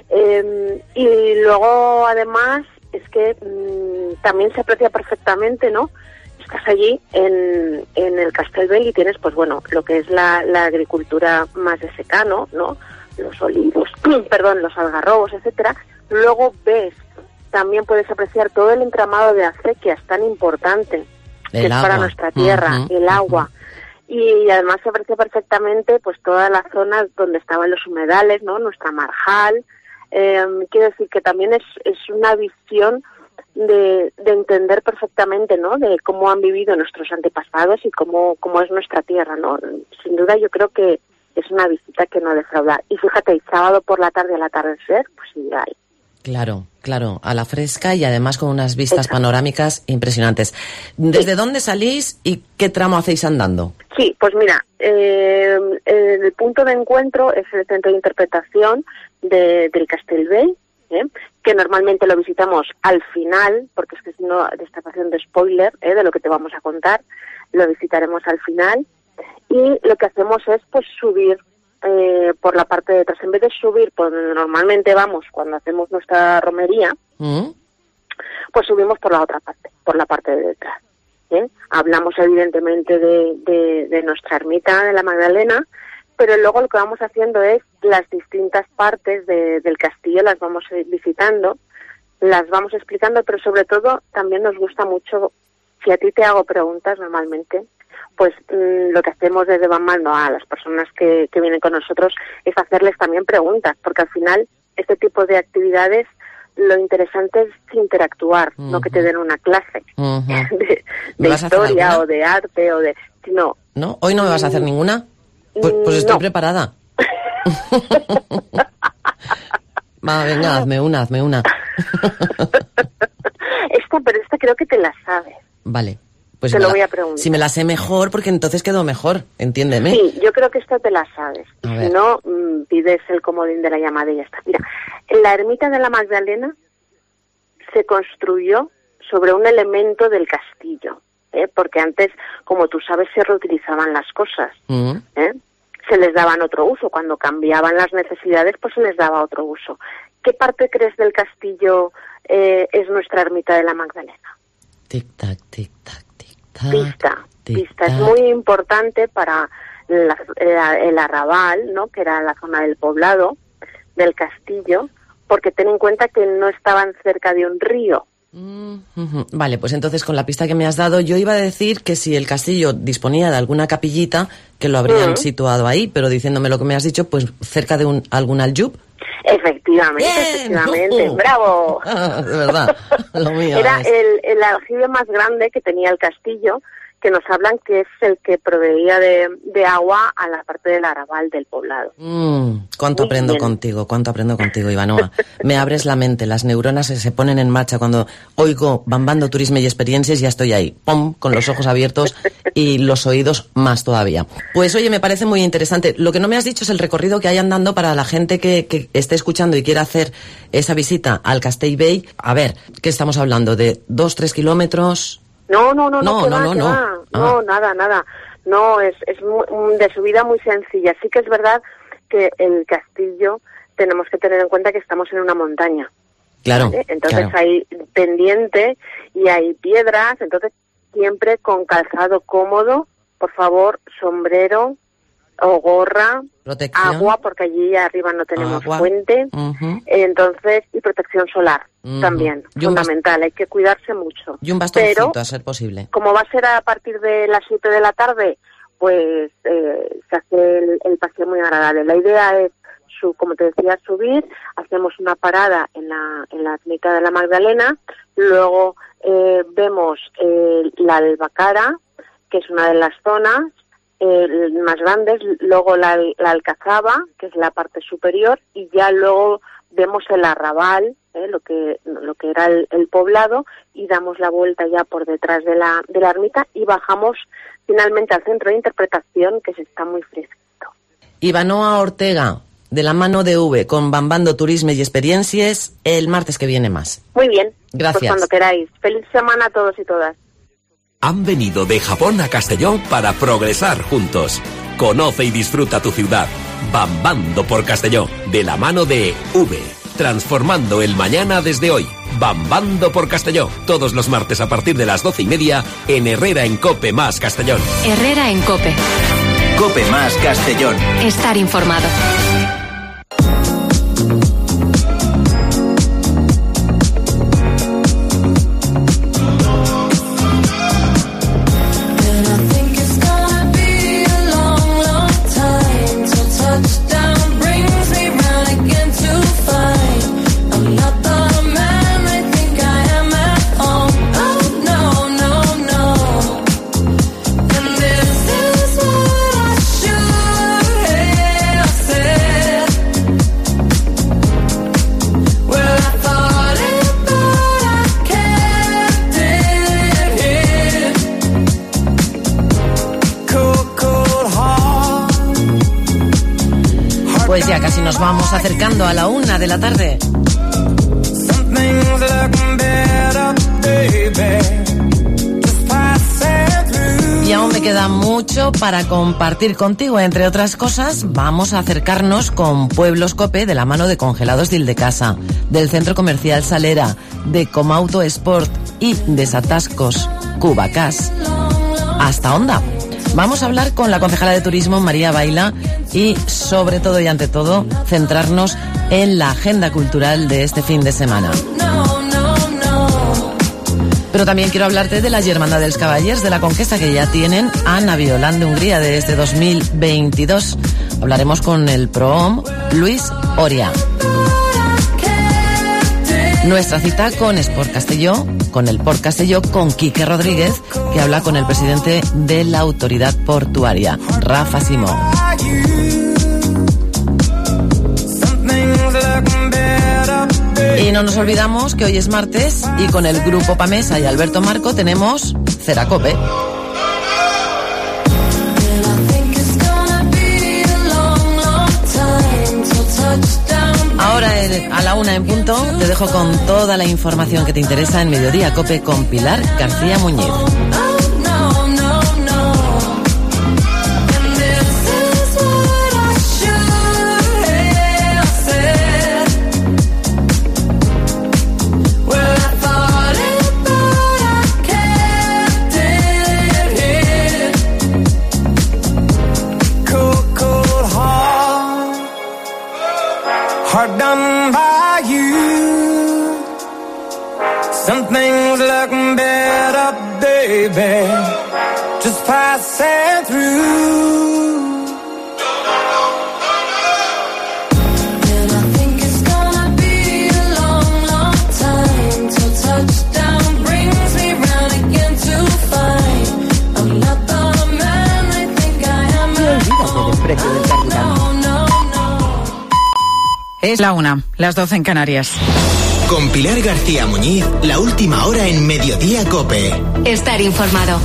S6: Eh, y luego, además, es que mmm, también se aprecia perfectamente, ¿no? Estás allí en, en el Castellbell y tienes, pues bueno, lo que es la, la agricultura más de secano, ¿no? Los olivos, perdón, los algarrobos, etcétera. Luego ves, también puedes apreciar todo el entramado de acequias tan importante el que agua. Es para nuestra tierra, uh-huh. el agua. Y además se aprecia perfectamente, pues toda la zona donde estaban los humedales, ¿no? Nuestra marjal. Eh, quiero decir que también es, es una visión de, de entender perfectamente, ¿no? De cómo han vivido nuestros antepasados y cómo, cómo es nuestra tierra, ¿no? Sin duda yo creo que es una visita que no defrauda. Y fíjate, el sábado por la tarde al atardecer, pues ideal.
S3: Claro, claro, a la fresca y además con unas vistas Exacto. panorámicas impresionantes. ¿Desde sí. dónde salís y qué tramo hacéis andando?
S6: Sí, pues mira, eh, el punto de encuentro es el centro de interpretación de, del Castellbell, ¿eh? que normalmente lo visitamos al final, porque es que si no te estás haciendo spoiler ¿eh? de lo que te vamos a contar, lo visitaremos al final, y lo que hacemos es pues subir Eh, por la parte de atrás, en vez de subir por donde normalmente vamos cuando hacemos nuestra romería, ¿Mm? pues subimos por la otra parte, por la parte de detrás. ¿eh? Hablamos evidentemente de, de, de nuestra ermita de la Magdalena, pero luego lo que vamos haciendo es las distintas partes de, del castillo, las vamos visitando, las vamos explicando, pero sobre todo también nos gusta mucho, si a ti te hago preguntas normalmente, pues mmm, lo que hacemos desde Van Mando a las personas que, que vienen con nosotros es hacerles también preguntas, porque al final este tipo de actividades lo interesante es interactuar, uh-huh. no que te den una clase uh-huh. de, de historia o de arte o de... No.
S3: ¿No? ¿Hoy no me vas a hacer ninguna? Pues, pues estoy no. preparada. Va, venga, hazme una, hazme una.
S6: Esta, pero esta creo que te la sabes.
S3: Vale. Pues
S6: te lo
S3: la,
S6: voy a preguntar.
S3: Si me la sé mejor, porque entonces quedo mejor, entiéndeme.
S6: Sí, yo creo que esta te la sabes. Si no, mmm, pides el comodín de la llamada y ya está. Mira, la ermita de la Magdalena se construyó sobre un elemento del castillo, ¿eh? porque antes, como tú sabes, se reutilizaban las cosas. Uh-huh. ¿eh? Se les daban otro uso. Cuando cambiaban las necesidades, pues se les daba otro uso. ¿Qué parte crees del castillo eh, es nuestra ermita de la Magdalena?
S3: Tic-tac, tic-tac.
S6: Pista, pista. Es muy importante para la, la, el arrabal, ¿no? que era la zona del poblado, del castillo, porque ten en cuenta que no estaban cerca de un río,
S3: Mm-hmm. Vale, pues entonces con la pista que me has dado, yo iba a decir que si el castillo disponía de alguna capillita, que lo habrían mm. situado ahí, pero diciéndome lo que me has dicho, pues cerca de un algún aljub.
S6: Efectivamente,
S3: Bien.
S6: efectivamente, uh. ¡bravo!
S3: Ah, de verdad, lo mío
S6: Era
S3: es.
S6: el, el aljibe más grande que tenía el castillo, que nos hablan que es el que proveía de, de agua a la parte del arrabal del poblado.
S3: Mm, cuánto Muy aprendo bien. contigo, cuánto aprendo contigo, Ivanoa. Me abres la mente, las neuronas se, se ponen en marcha cuando oigo Bambando Turisme y Experiencias, ya estoy ahí, pum, con los ojos abiertos y los oídos más todavía. Pues oye, me parece muy interesante. Lo que no me has dicho es el recorrido que hay andando para la gente que, que esté escuchando y quiera hacer esa visita al Castellbell. A ver, ¿qué estamos hablando? ¿De dos, tres kilómetros?
S6: No, no, no, no,
S3: no,
S6: que
S3: no,
S6: va,
S3: no,
S6: que
S3: no.
S6: va.
S3: Ah.
S6: No, nada, nada. No, es, es muy, de subida muy sencilla. Sí que es verdad que el castillo tenemos que tener en cuenta que estamos en una montaña.
S3: Claro.
S6: ¿vale? Entonces
S3: claro.
S6: hay pendiente y hay piedras, entonces siempre con calzado cómodo, por favor, sombrero o gorra,
S3: protección.
S6: Agua, porque allí arriba no tenemos
S3: Agua.
S6: fuente,
S3: uh-huh.
S6: entonces, y protección solar
S3: uh-huh.
S6: también,
S3: y
S6: fundamental, hay que cuidarse mucho.
S3: Y un bastoncito,
S6: Pero,
S3: a ser posible.
S6: como va a ser a partir de las siete de la tarde, pues eh, se hace el, el paseo muy agradable. La idea es, su, como te decía, subir, hacemos una parada en la, en la ermita de la Magdalena, luego eh, vemos eh, la Albacara, que es una de las zonas eh, más grandes, luego la, la Alcazaba, que es la parte superior, y ya luego vemos el arrabal, eh, lo que lo que era el, el poblado, y damos la vuelta ya por detrás de la de la ermita y bajamos finalmente al centro de interpretación, que se está muy fresquito.
S3: Ivanoa Ortega, de la mano de V, con Bambando Turisme y Experiencias, el martes que viene más.
S6: Muy bien.
S3: Gracias.
S6: Pues cuando queráis. Feliz semana a todos y todas.
S8: Han venido de Japón a Castelló para progresar juntos. Conoce y disfruta tu ciudad. Bambando por Castelló, de la mano de V. Transformando el mañana desde hoy. Bambando por Castelló, todos los martes a partir de las doce y media en Herrera en Cope más Castellón.
S10: Herrera en Cope.
S1: Cope más Castellón.
S10: Estar informado.
S3: Pues ya casi nos vamos acercando a la una de la tarde. Y aún me queda mucho para compartir contigo. Entre otras cosas, vamos a acercarnos con Pueblos Cope de la mano de Congelados Dildecasa, del Centro Comercial Salera, de Comauto Sport y Desatascos Cubacas. Hasta Onda. Vamos a hablar con la concejala de Turismo, María Baila, y sobre todo y ante todo, centrarnos en la agenda cultural de este fin de semana. Pero también quiero hablarte de la Germandad dels Cavallers de la Conquesta, que ya tienen a Naviolán de Hungría desde dos mil veintidós. Hablaremos con el prohom Luis Oria. Nuestra cita con Sport Castelló, con el Port Castelló, con Quique Rodríguez, que habla con el presidente de la autoridad portuaria, Rafa Simón. Y no nos olvidamos que hoy es martes y con el Grupo Pamesa y Alberto Marco tenemos Ceracope. Ahora a la una en punto te dejo con toda la información que te interesa en Mediodía Cope con Pilar García Muñiz.
S11: Hard done by you. Something baby, just passing through. And I think it's gonna be a long, long time till touchdown brings me round again to find I'm not the man I think I am.
S12: Olvídate del precio del carburante.
S13: Es la una, las doce en Canarias.
S14: Con Pilar García Muñiz, la última hora en Mediodía COPE.
S10: Estar informado.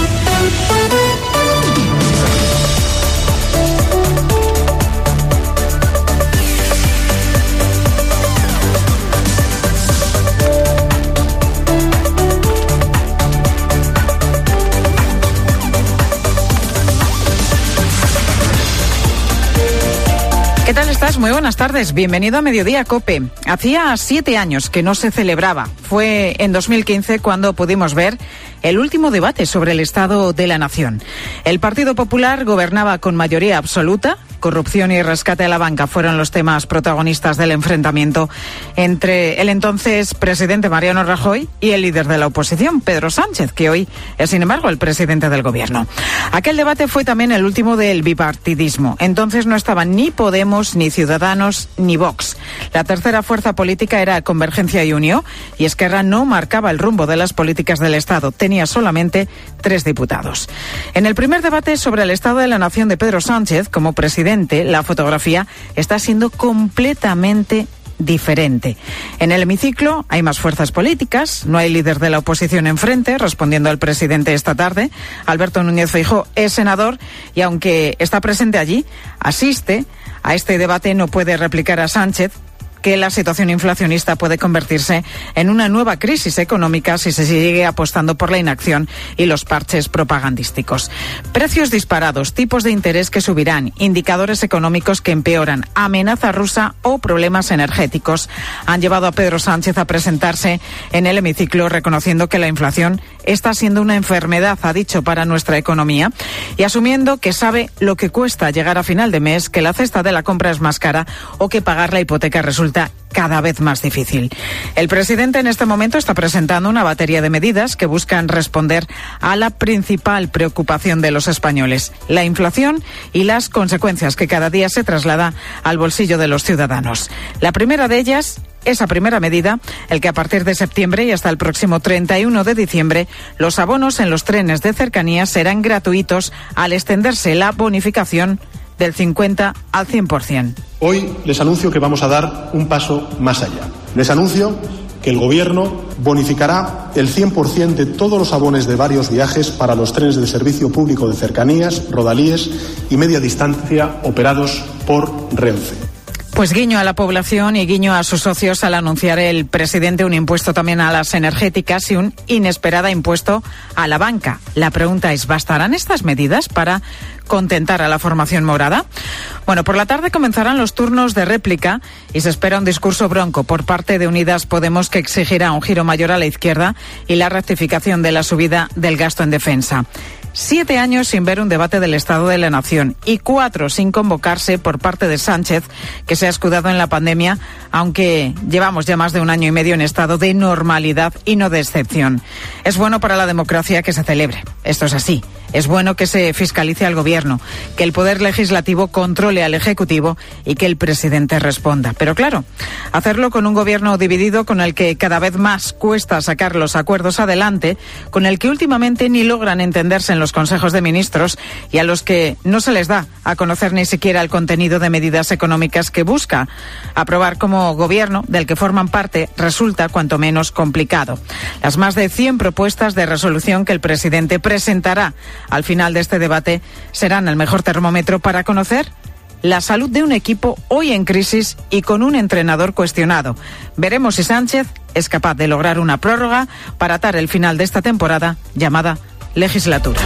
S13: ¿Qué tal estás? Muy buenas tardes. Bienvenido a Mediodía COPE. Hacía siete años que no se celebraba. Fue en dos mil quince cuando pudimos ver el último debate sobre el Estado de la Nación. El Partido Popular gobernaba con mayoría absoluta. Corrupción y rescate a la banca fueron los temas protagonistas del enfrentamiento entre el entonces presidente Mariano Rajoy y el líder de la oposición, Pedro Sánchez, que hoy es, sin embargo, el presidente del gobierno. Aquel debate fue también el último del bipartidismo. Entonces no estaban ni Podemos, ni Ciudadanos, ni Vox. La tercera fuerza política era Convergencia y Unió, y Esquerra no marcaba el rumbo de las políticas del Estado. Tenía solamente tres diputados. En el primer debate sobre el Estado de la Nación de Pedro Sánchez, como presidente, la fotografía está siendo completamente diferente. En el hemiciclo hay más fuerzas políticas, no hay líder de la oposición enfrente, respondiendo al presidente esta tarde. Alberto Núñez Feijóo es senador y, aunque está presente allí, asiste a este debate, no puede replicar a Sánchez que la situación inflacionista puede convertirse en una nueva crisis económica si se sigue apostando por la inacción y los parches propagandísticos. Precios disparados, tipos de interés que subirán, indicadores económicos que empeoran, amenaza rusa o problemas energéticos han llevado a Pedro Sánchez a presentarse en el hemiciclo reconociendo que la inflación está siendo una enfermedad, ha dicho, para nuestra economía, y asumiendo que sabe lo que cuesta llegar a final de mes, que la cesta de la compra es más cara o que pagar la hipoteca resulta cada vez más difícil. El presidente en este momento está presentando una batería de medidas que buscan responder a la principal preocupación de los españoles, la inflación y las consecuencias que cada día se traslada al bolsillo de los ciudadanos. La primera de ellas, esa primera medida, el que a partir de septiembre y hasta el próximo treinta y uno de diciembre los abonos en los trenes de cercanías serán gratuitos al extenderse la bonificación del cincuenta al cien por ciento.
S15: Hoy les anuncio que vamos a dar un paso más allá. Les anuncio que el Gobierno bonificará el cien por ciento de todos los abonos de varios viajes para los trenes de servicio público de cercanías, rodalíes y media distancia operados por Renfe.
S13: Pues guiño a la población y guiño a sus socios al anunciar el presidente un impuesto también a las energéticas y un inesperado impuesto a la banca. La pregunta es, ¿bastarán estas medidas para contentar a la formación morada? Bueno, por la tarde comenzarán los turnos de réplica y se espera un discurso bronco por parte de Unidas Podemos que exigirá un giro mayor a la izquierda y la rectificación de la subida del gasto en defensa. Siete años sin ver un debate del Estado de la Nación y cuatro sin convocarse por parte de Sánchez, que se ha escudado en la pandemia, aunque llevamos ya más de un año y medio en estado de normalidad y no de excepción. Es bueno para la democracia que se celebre. Esto es así. Es bueno que se fiscalice al Gobierno, que el Poder Legislativo controle al Ejecutivo y que el presidente responda. Pero claro, hacerlo con un Gobierno dividido, con el que cada vez más cuesta sacar los acuerdos adelante, con el que últimamente ni logran entenderse en los consejos de ministros y a los que no se les da a conocer ni siquiera el contenido de medidas económicas que busca aprobar como Gobierno, del que forman parte, resulta cuanto menos complicado. Las más de cien propuestas de resolución que el presidente presentará al final de este debate serán el mejor termómetro para conocer la salud de un equipo hoy en crisis y con un entrenador cuestionado. Veremos si Sánchez es capaz de lograr una prórroga para atar el final de esta temporada llamada legislatura.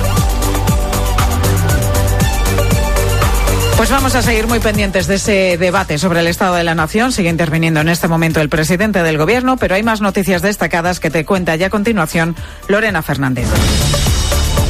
S13: Pues vamos a seguir muy pendientes de ese debate sobre el Estado de la Nación. Sigue interviniendo en este momento el presidente del Gobierno, pero hay más noticias destacadas que te cuenta ya a continuación Lorena Fernández.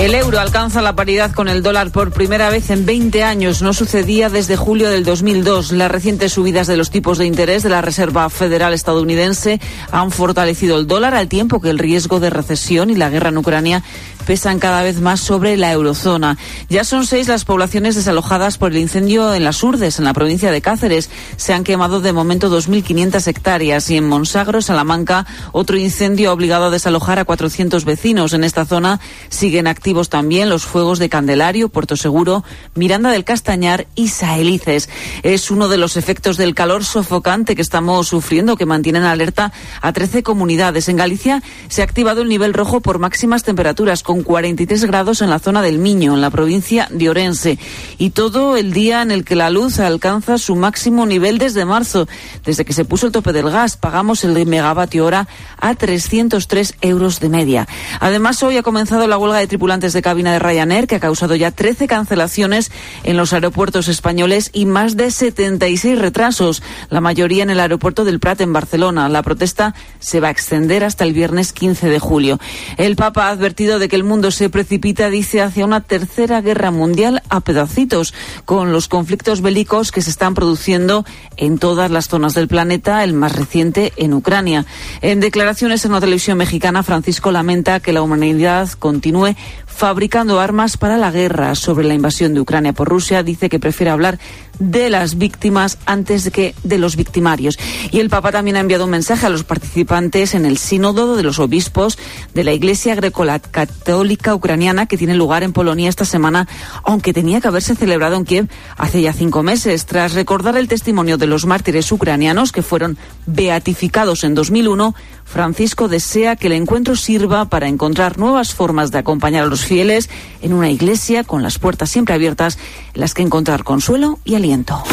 S13: El euro alcanza la paridad con el dólar por primera vez en veinte años. No sucedía desde julio del dos mil dos. Las recientes subidas de los tipos de interés de la Reserva Federal estadounidense han fortalecido el dólar, al tiempo que el riesgo de recesión y la guerra en Ucrania pesan cada vez más sobre la eurozona. Ya son seis las poblaciones desalojadas por el incendio en Las Urdes, en la provincia de Cáceres. Se han quemado de momento dos mil quinientas hectáreas y en Monsagro, Salamanca, otro incendio ha obligado a desalojar a cuatrocientos vecinos. En esta zona siguen activos también los fuegos de Candelario, Puerto Seguro, Miranda del Castañar y Saelices. Es uno de los efectos del calor sofocante que estamos sufriendo, que mantienen alerta a trece comunidades. En Galicia se ha activado el nivel rojo por máximas temperaturas, con cuarenta y tres grados en la zona del Miño, en la provincia de Orense. Y todo el día en el que la luz alcanza su máximo nivel desde marzo. Desde que se puso el tope del gas, pagamos el megavatio hora a trescientos tres euros de media. Además, hoy ha comenzado la huelga de tripulantes de cabina de Ryanair, que ha causado ya trece cancelaciones en los aeropuertos españoles y más de setenta y seis retrasos, la mayoría en el aeropuerto del Prat en Barcelona. La protesta se va a extender hasta el viernes quince de julio. El Papa ha advertido de que el mundo se precipita, dice, hacia una tercera guerra mundial a pedacitos, con los conflictos bélicos que se están produciendo en todas las zonas del planeta, el más reciente en Ucrania. En declaraciones en una televisión mexicana, Francisco lamenta que la humanidad continúe fabricando armas para la guerra. Sobre la invasión de Ucrania por Rusia, dice que prefiere hablar de las víctimas antes de que de los victimarios. Y el Papa también ha enviado un mensaje a los participantes en el sínodo de los obispos de la Iglesia Greco-Católica Ucraniana, que tiene lugar en Polonia esta semana, aunque tenía que haberse celebrado en Kiev hace ya cinco meses. Tras recordar el testimonio de los mártires ucranianos que fueron beatificados en dos mil uno, Francisco desea que el encuentro sirva para encontrar nuevas formas de acompañar a los fieles en una iglesia con las puertas siempre abiertas, en las que encontrar consuelo y aliento.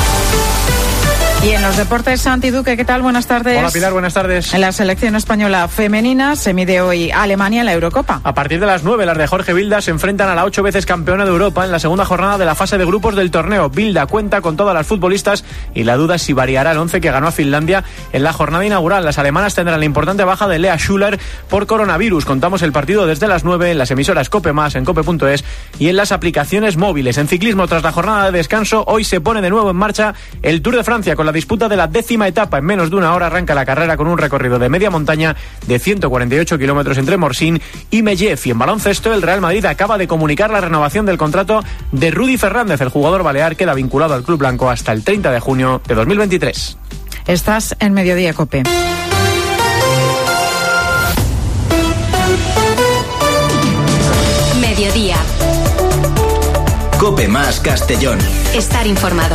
S13: Y en los deportes, Santi Duque, ¿qué tal? Buenas tardes.
S16: Hola Pilar, buenas tardes.
S13: En la selección española femenina se mide hoy Alemania en la Eurocopa.
S16: A partir de las nueve, las de Jorge Vilda se enfrentan a la ocho veces campeona de Europa en la segunda jornada de la fase de grupos del torneo. Vilda cuenta con todas las futbolistas y la duda es si variará el once que ganó a Finlandia en la jornada inaugural. Las alemanas tendrán la importante baja de Lea Schuller por coronavirus. Contamos el partido desde las nueve en las emisoras Cope Más, en cope punto es y en las aplicaciones móviles. En ciclismo, tras la jornada de descanso, hoy se pone de nuevo en marcha el Tour de Francia con la disputa de la décima etapa. En menos de una hora arranca la carrera con un recorrido de media montaña de ciento cuarenta y ocho kilómetros entre Morsín y Mellef. Y en baloncesto, el Real Madrid acaba de comunicar la renovación del contrato de Rudy Fernández. El jugador balear queda vinculado al club blanco hasta el treinta de junio de dos mil veintitrés.
S13: Estás en Mediodía Cope.
S10: Mediodía.
S1: Cope Más Castellón.
S10: Estar informado.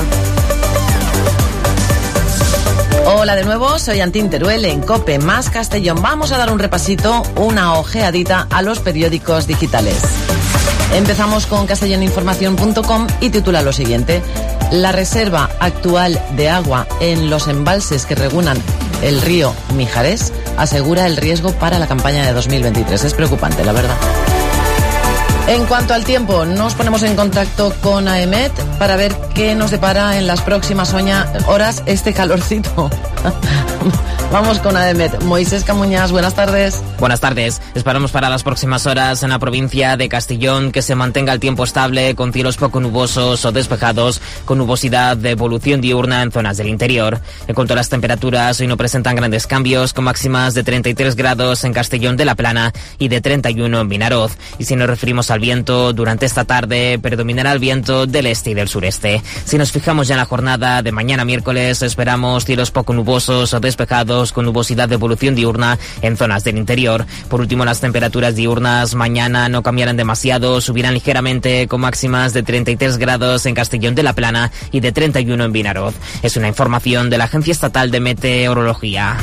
S3: Hola de nuevo, soy Antín Teruel en Cope Más Castellón. Vamos a dar un repasito, una ojeadita a los periódicos digitales. Empezamos con castellón información punto com y titula lo siguiente: la reserva actual de agua en los embalses que regulan el río Mijares asegura el riesgo para la campaña de dos mil veintitrés. Es preocupante, la verdad. En cuanto al tiempo, nos ponemos en contacto con AEMET para ver qué nos depara en las próximas horas este calorcito. Vamos con AEMET. Moisés Camuñas, buenas tardes.
S5: Buenas tardes. Esperamos para las próximas horas en la provincia de Castellón que se mantenga el tiempo estable, con cielos poco nubosos o despejados, con nubosidad de evolución diurna en zonas del interior. En cuanto a las temperaturas, hoy no presentan grandes cambios, con máximas de treinta y tres grados en Castellón de la Plana y de treinta y uno en Vinaroz. Y si nos referimos al viento, durante esta tarde predominará el viento del este y del sureste. Si nos fijamos ya en la jornada de mañana miércoles, esperamos cielos poco nubosos o despejados, con nubosidad de evolución diurna en zonas del interior. Por último, las temperaturas diurnas mañana no cambiarán demasiado, subirán ligeramente, con máximas de treinta y tres grados en Castellón de la Plana y de treinta y uno en Vinaroz. Es una información de la Agencia Estatal de Meteorología.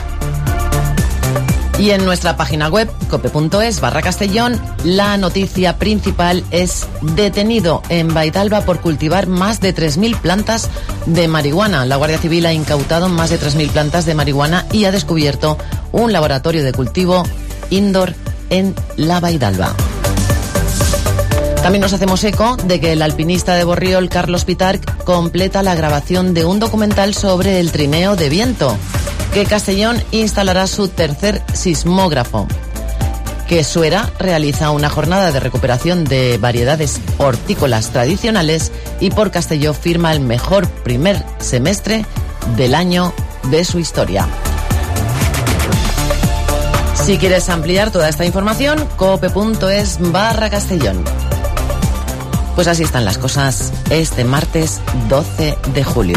S3: Y en nuestra página web, cope punto es barra Castellón, la noticia principal es: detenido en Baidalba por cultivar más de tres mil plantas de marihuana. La Guardia Civil ha incautado más de tres mil plantas de marihuana y ha descubierto un laboratorio de cultivo indoor en la Baidalba. También nos hacemos eco de que el alpinista de Borriol, Carlos Pitarch, completa la grabación de un documental sobre el trineo de viento, que Castellón instalará su tercer sismógrafo, que Suera realiza una jornada de recuperación de variedades hortícolas tradicionales y Port Castelló firma el mejor primer semestre del año de su historia. Si quieres ampliar toda esta información, cope.es barra Castellón. Pues así están las cosas este martes doce de julio.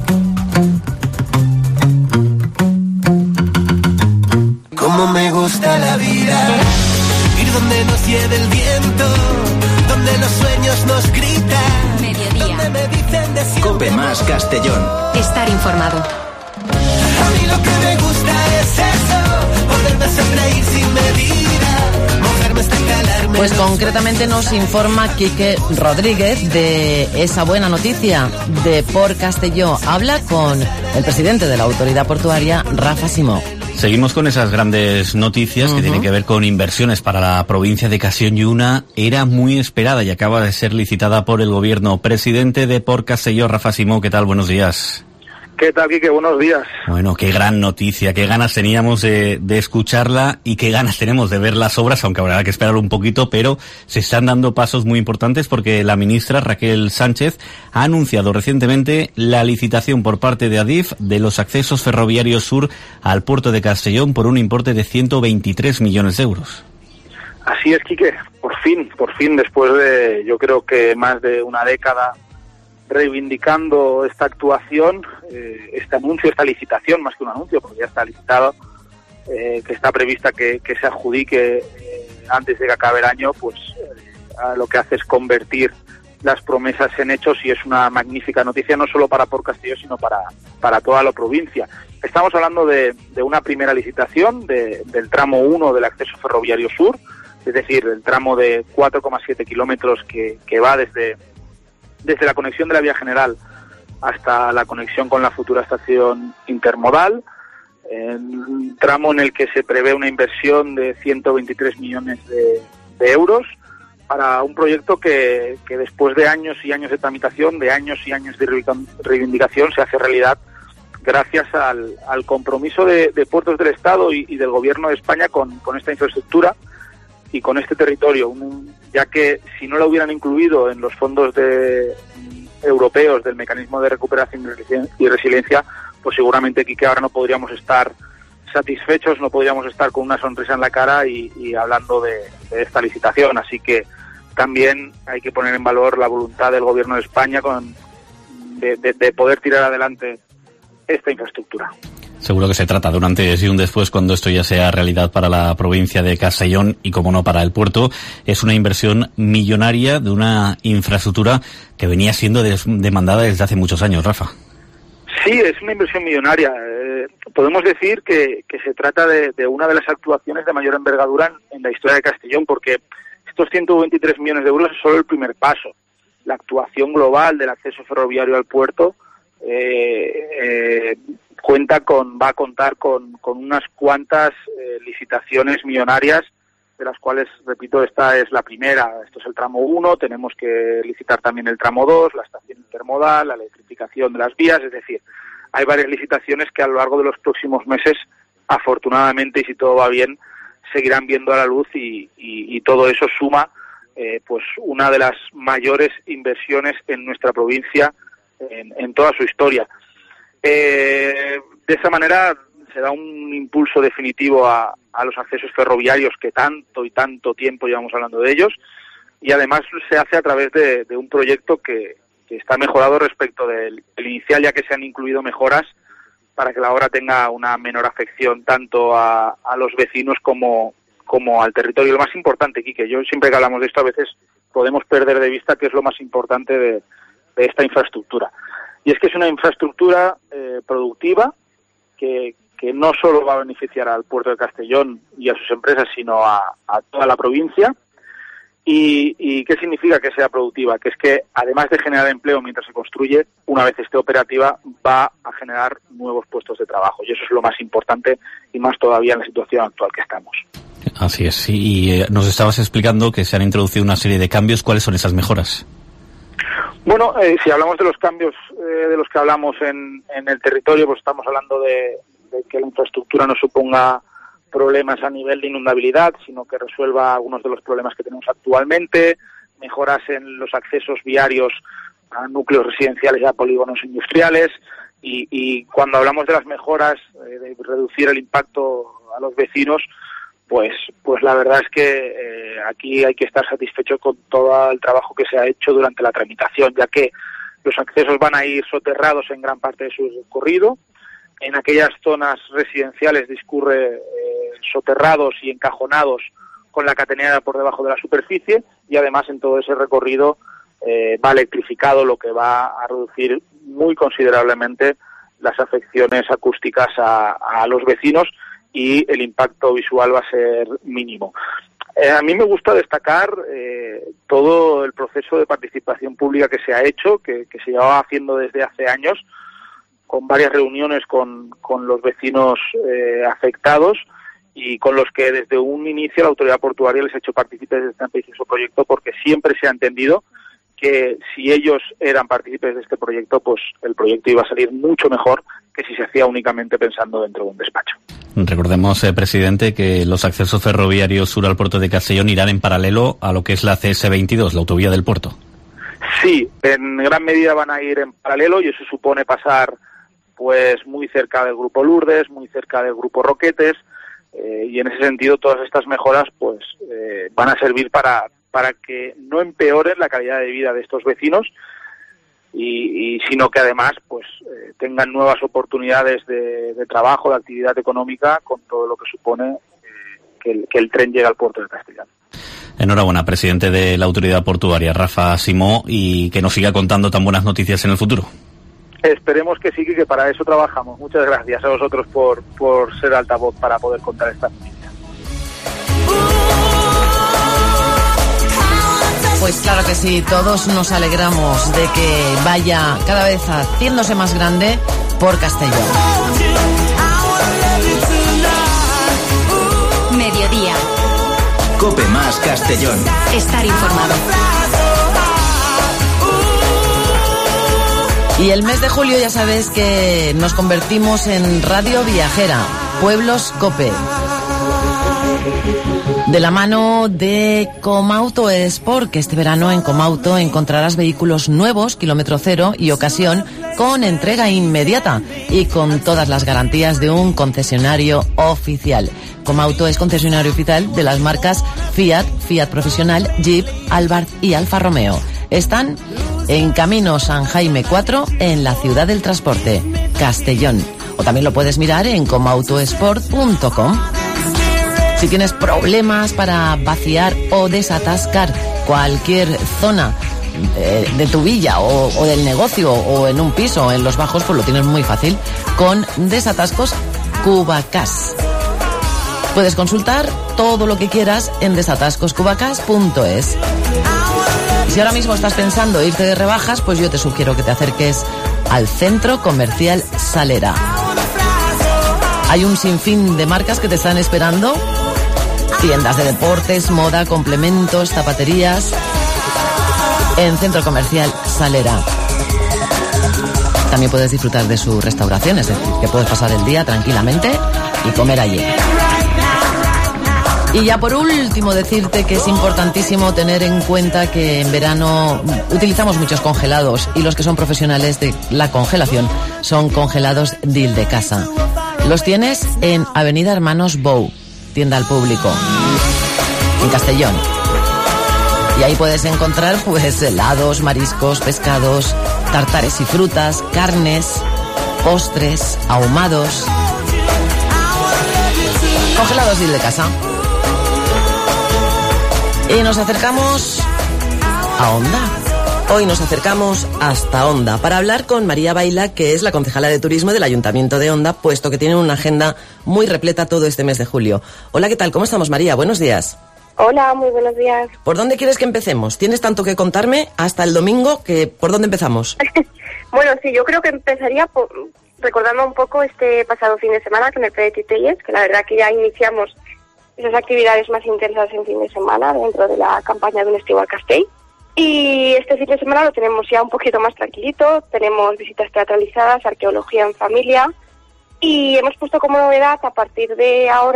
S11: Como me gusta la vida, ir donde nos lleve el viento, donde los sueños nos gritan.
S10: Mediodía.
S11: Donde me dicen de siempre.
S1: Cope más Castellón.
S10: Estar informado.
S11: A mí lo que me gusta es eso, poderme sonreír sin medida, mojarme hasta calarme.
S3: Pues concretamente nos informa Quique Rodríguez de esa buena noticia de Port Castelló. Habla con el presidente de la autoridad portuaria, Rafa Simó.
S4: Seguimos con esas grandes noticias que uh-huh. tienen que ver con inversiones para la provincia de Castellón, y una era muy esperada y acaba de ser licitada por el gobierno. Presidente de Port Castelló, Rafa Simó, ¿qué tal? Buenos días.
S17: ¿Qué tal, Quique? Buenos días.
S4: Bueno, qué gran noticia, qué ganas teníamos de, de escucharla y qué ganas tenemos de ver las obras, aunque habrá que esperar un poquito, pero se están dando pasos muy importantes porque la ministra Raquel Sánchez ha anunciado recientemente la licitación por parte de Adif de los accesos ferroviarios sur al puerto de Castellón por un importe de ciento veintitrés millones de euros.
S17: Así es, Quique, por fin, por fin, después de, yo creo que más de una década reivindicando esta actuación, eh, este anuncio, esta licitación, más que un anuncio, porque ya está licitado, eh, que está prevista que, que se adjudique eh, antes de que acabe el año, pues eh, lo que hace es convertir las promesas en hechos, y es una magnífica noticia no solo para Port Castelló, sino para, para toda la provincia. Estamos hablando de, de una primera licitación de, del tramo uno del acceso ferroviario sur, es decir, el tramo de cuatro coma siete kilómetros que, que va desde desde la conexión de la vía general hasta la conexión con la futura estación intermodal, un tramo en el que se prevé una inversión de ciento veintitrés millones de, de euros para un proyecto que, que después de años y años de tramitación, de años y años de reivindicación, se hace realidad gracias al, al compromiso de, de Puertos del Estado y, y del Gobierno de España con, con esta infraestructura y con este territorio, un, ya que si no lo hubieran incluido en los fondos de, europeos del mecanismo de recuperación y resiliencia, pues seguramente, Quique, ahora no podríamos estar satisfechos, no podríamos estar con una sonrisa en la cara y, y hablando de, de esta licitación. Así que también hay que poner en valor la voluntad del Gobierno de España con, de, de, de poder tirar adelante esta infraestructura.
S4: Seguro que se trata de un antes y un después cuando esto ya sea realidad para la provincia de Castellón y, como no, para el puerto. Es una inversión millonaria de una infraestructura que venía siendo des- demandada desde hace muchos años, Rafa.
S17: Sí, es una inversión millonaria. Eh, podemos decir que, que se trata de, de una de las actuaciones de mayor envergadura en, en la historia de Castellón, porque estos ciento veintitrés millones de euros es solo el primer paso. La actuación global del acceso ferroviario al puerto eh, eh, cuenta con, va a contar con, con unas cuantas eh, licitaciones millonarias, de las cuales, repito, esta es la primera. Esto es el tramo uno, tenemos que licitar también el tramo dos, la estación intermodal, la electrificación de las vías, es decir, hay varias licitaciones que a lo largo de los próximos meses, afortunadamente, y si todo va bien, seguirán viendo a la luz y, y, y todo eso suma eh, pues una de las mayores inversiones en nuestra provincia en, en toda su historia. Eh, de esa manera se da un impulso definitivo a, a los accesos ferroviarios que tanto y tanto tiempo llevamos hablando de ellos, y además se hace a través de, de un proyecto que, que está mejorado respecto del, del inicial, ya que se han incluido mejoras para que la obra tenga una menor afección tanto a, a los vecinos como, como al territorio. Lo más importante, Quique, yo siempre que hablamos de esto a veces podemos perder de vista qué es lo más importante de, de esta infraestructura. Y es que es una infraestructura eh, productiva que, que no solo va a beneficiar al puerto de Castellón y a sus empresas, sino a, a toda la provincia. ¿Y, ¿Y qué significa que sea productiva? Que es que, además de generar empleo mientras se construye, una vez esté operativa, va a generar nuevos puestos de trabajo. Y eso es lo más importante, y más todavía en la situación actual que estamos.
S4: Así es. Y eh, nos estabas explicando que se han introducido una serie de cambios. ¿Cuáles son esas mejoras?
S17: Bueno, eh, si hablamos de los cambios eh, de los que hablamos en, en el territorio, pues estamos hablando de, de que la infraestructura no suponga problemas a nivel de inundabilidad, sino que resuelva algunos de los problemas que tenemos actualmente, mejoras en los accesos viarios a núcleos residenciales y a polígonos industriales, y, y cuando hablamos de las mejoras, eh, de reducir el impacto a los vecinos, pues pues la verdad es que eh, aquí hay que estar satisfecho con todo el trabajo que se ha hecho durante la tramitación, ya que los accesos van a ir soterrados en gran parte de su recorrido. En aquellas zonas residenciales discurre eh, soterrados y encajonados con la catenera por debajo de la superficie, y además en todo ese recorrido eh, va electrificado, lo que va a reducir muy considerablemente las afecciones acústicas a, a los vecinos, y el impacto visual va a ser mínimo. Eh, a mí me gusta destacar eh, todo el proceso de participación pública que se ha hecho, que, que se llevaba haciendo desde hace años, con varias reuniones con, con los vecinos eh, afectados, y con los que desde un inicio la autoridad portuaria les ha hecho partícipes de este ambicioso proyecto, porque siempre se ha entendido que si ellos eran partícipes de este proyecto, pues el proyecto iba a salir mucho mejor que si se hacía únicamente pensando dentro de un despacho.
S4: Recordemos, eh, presidente, que los accesos ferroviarios sur al puerto de Castellón irán en paralelo a lo que es la C S veintidós, la autovía del puerto.
S17: Sí, en gran medida van a ir en paralelo, y eso supone pasar pues muy cerca del Grupo Lourdes, muy cerca del Grupo Roquetes, eh, y en ese sentido todas estas mejoras pues eh, van a servir para para que no empeoren la calidad de vida de estos vecinos, y, y sino que además pues eh, tengan nuevas oportunidades de, de trabajo, de actividad económica, con todo lo que supone eh, que, el, que el tren llegue al puerto de Castellón.
S4: Enhorabuena, presidente de la Autoridad Portuaria, Rafa Simó, y que nos siga contando tan buenas noticias en el futuro.
S17: Esperemos que sí, que para eso trabajamos. Muchas gracias a vosotros por, por ser altavoz para poder contar esta noticia.
S3: Pues claro que sí, todos nos alegramos de que vaya cada vez haciéndose más grande por Castellón.
S10: Mediodía.
S1: Cope más Castellón.
S10: Estar informado.
S3: Y el mes de julio ya sabes que nos convertimos en radio viajera, Pueblos Cope. De la mano de Comauto Sport, que este verano en Comauto encontrarás vehículos nuevos, kilómetro cero y ocasión, con entrega inmediata y con todas las garantías de un concesionario oficial. Comauto es concesionario oficial de las marcas Fiat, Fiat Profesional, Jeep, Albarth y Alfa Romeo. Están en Camino San Jaime cuatro, en la ciudad del transporte, Castellón. O también lo puedes mirar en comautosport punto com. Si tienes problemas para vaciar o desatascar cualquier zona de, de tu villa o, o del negocio, o en un piso o en los bajos, pues lo tienes muy fácil con Desatascos Cubacas. Puedes consultar todo lo que quieras en desatascos cubacas punto es. Si ahora mismo estás pensando irte de rebajas, pues yo te sugiero que te acerques al Centro Comercial Salera. Hay un sinfín de marcas que te están esperando. Tiendas de deportes, moda, complementos, zapaterías. En Centro Comercial Salera. También puedes disfrutar de su restauración, es decir, que puedes pasar el día tranquilamente y comer allí. Y ya por último decirte que es importantísimo tener en cuenta que en verano utilizamos muchos congelados, y los que son profesionales de la congelación son Congelados Dil de Casa. Los tienes en Avenida Hermanos Bou, tienda al público, en Castellón. Y ahí puedes encontrar pues helados, mariscos, pescados, tartares y frutas, carnes, postres, ahumados. Congelados Dil de Casa. Y nos acercamos a Onda. Hoy nos acercamos hasta Onda para hablar con María Baila, que es la concejala de turismo del Ayuntamiento de Onda, puesto que tiene una agenda muy repleta todo este mes de julio. Hola, ¿qué tal? ¿Cómo estamos, María? Buenos días.
S18: Hola, muy buenos días.
S3: ¿Por dónde quieres que empecemos? Tienes tanto que contarme hasta el domingo que ¿por dónde empezamos?
S18: Bueno, sí, yo creo que empezaría por, recordando un poco este pasado fin de semana con el P D Titelles, que la verdad que ya iniciamos esas actividades más intensas en fin de semana dentro de la campaña de un estivo al Castell. Y este fin de semana lo tenemos ya un poquito más tranquilito, tenemos visitas teatralizadas, arqueología en familia, y hemos puesto como novedad a partir de ahora,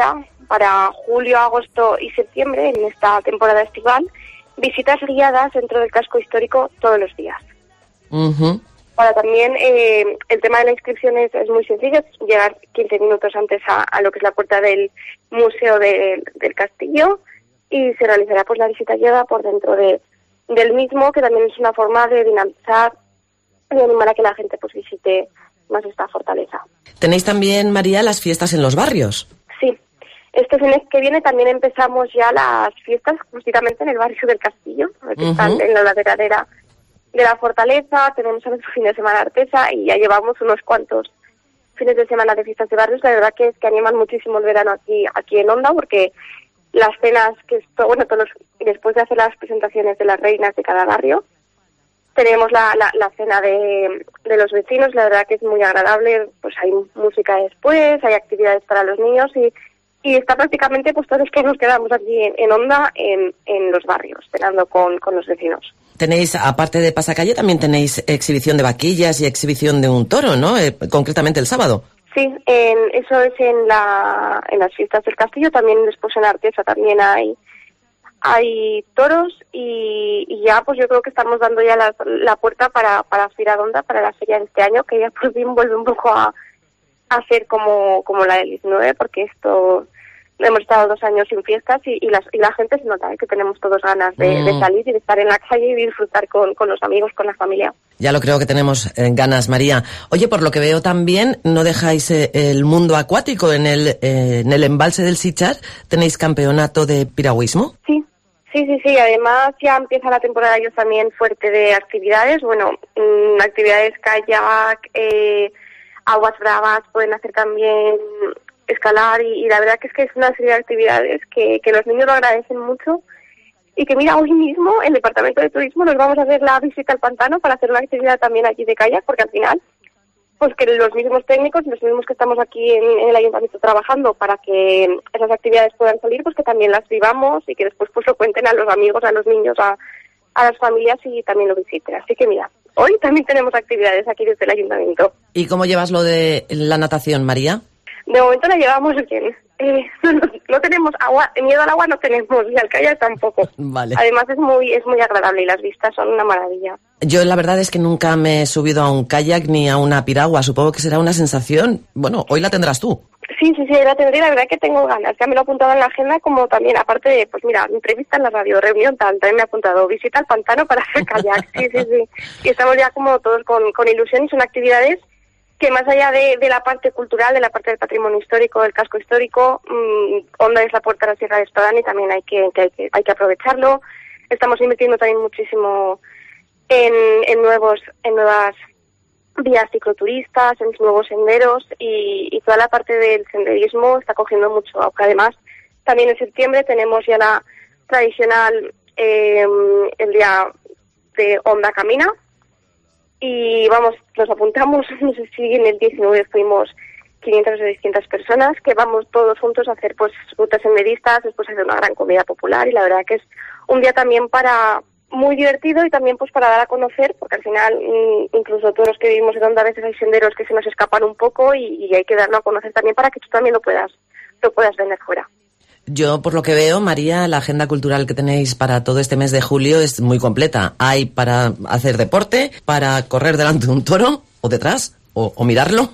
S18: para julio, agosto y septiembre, en esta temporada estival, visitas guiadas dentro del casco histórico todos los días.
S3: Uh-huh.
S18: Ahora también eh, el tema de la inscripción es, es muy sencillo, es llegar quince minutos antes a, a lo que es la puerta del Museo de, del Castillo y se realizará pues la visita guiada por dentro de, del mismo, que también es una forma de dinamizar y animar a que la gente pues visite más esta fortaleza.
S3: Tenéis también, María, las fiestas en los barrios.
S18: Sí, este fin que viene también empezamos ya las fiestas justamente en el barrio del Castillo, que uh-huh. están en la ladera de la fortaleza. Tenemos a nuestro fin de semana Artesa y ya llevamos unos cuantos fines de semana de fiestas de barrios. La verdad que es que animan muchísimo el verano aquí aquí en Onda, porque las cenas que esto, bueno, todos los, después de hacer las presentaciones de las reinas de cada barrio, tenemos la, la, la cena de, de los vecinos. La verdad que es muy agradable, pues hay música después, hay actividades para los niños y, y está prácticamente pues todos que nos quedamos aquí en, en Onda, en, en los barrios, cenando con, con los vecinos.
S3: Tenéis, aparte de pasacalle, también tenéis exhibición de vaquillas y exhibición de un toro, ¿no? Eh, concretamente el sábado.
S18: Sí, en, eso es en la en las fiestas del Castillo. También después en Artesa también hay hay toros y, y ya pues yo creo que estamos dando ya la, la puerta para para Firadonda, para la feria de este año, que ya por fin vuelve un poco a, a ser como como la del diecinueve, porque esto hemos estado dos años sin fiestas y, y, las, y la gente se nota, ¿eh? Que tenemos todos ganas de, mm. de salir y de estar en la calle y disfrutar con, con los amigos, con la familia.
S3: Ya lo creo que tenemos eh, ganas, María. Oye, por lo que veo también, no dejáis eh, el mundo acuático en el eh, en el embalse del Sitjar. ¿Tenéis campeonato de piragüismo?
S18: Sí, sí, sí, sí. Además ya empieza la temporada yo también fuerte de actividades. Bueno, mmm, actividades kayak, eh, aguas bravas, pueden hacer también escalar y, y la verdad que es que es una serie de actividades que, que los niños lo agradecen mucho y que mira, hoy mismo el Departamento de Turismo nos vamos a hacer la visita al pantano para hacer una actividad también allí de kayak, porque al final pues que los mismos técnicos, los mismos que estamos aquí en, en el Ayuntamiento trabajando para que esas actividades puedan salir, pues que también las vivamos y que después pues lo cuenten a los amigos, a los niños, a, a las familias y también lo visiten. Así que mira, hoy también tenemos actividades aquí desde el Ayuntamiento.
S3: ¿Y cómo llevas lo de la natación, María?
S18: De momento la llevamos bien. Eh, no, no tenemos agua, miedo al agua no tenemos y al kayak tampoco.
S3: Vale.
S18: Además es muy es muy agradable y las vistas son una maravilla.
S3: Yo la verdad es que nunca me he subido a un kayak ni a una piragua. Supongo que será una sensación. Bueno, hoy la tendrás tú.
S18: Sí, sí, sí, la tendré. La verdad que tengo ganas. Ya me lo he apuntado en la agenda, como también, aparte de, pues mira, entrevista en la radio, reunión tal, también me he apuntado visita al pantano para hacer kayak. Sí, sí, sí. Y estamos ya como todos con, con ilusión y son actividades que más allá de, de la parte cultural, de la parte del patrimonio histórico, del casco histórico, mmm, Onda es la puerta a la Sierra de Espadán y también hay que, que, hay que hay que aprovecharlo. Estamos invirtiendo también muchísimo en, en nuevos en nuevas vías cicloturistas, en nuevos senderos y, y toda la parte del senderismo está cogiendo mucho auge. Además, también en septiembre tenemos ya la tradicional eh, el día de Onda Camina. Y vamos, nos apuntamos, no sé si en el diecinueve fuimos quinientas o seiscientas personas, que vamos todos juntos a hacer pues rutas senderistas, después hacer una gran comida popular y la verdad que es un día también para muy divertido y también pues para dar a conocer, porque al final incluso todos los que vivimos en Onda a veces hay senderos que se nos escapan un poco y, y hay que darlo a conocer también para que tú también lo puedas, lo puedas vender fuera.
S3: Yo, por lo que veo, María, la agenda cultural que tenéis para todo este mes de julio es muy completa. Hay para hacer deporte, para correr delante de un toro, o detrás, o, o mirarlo.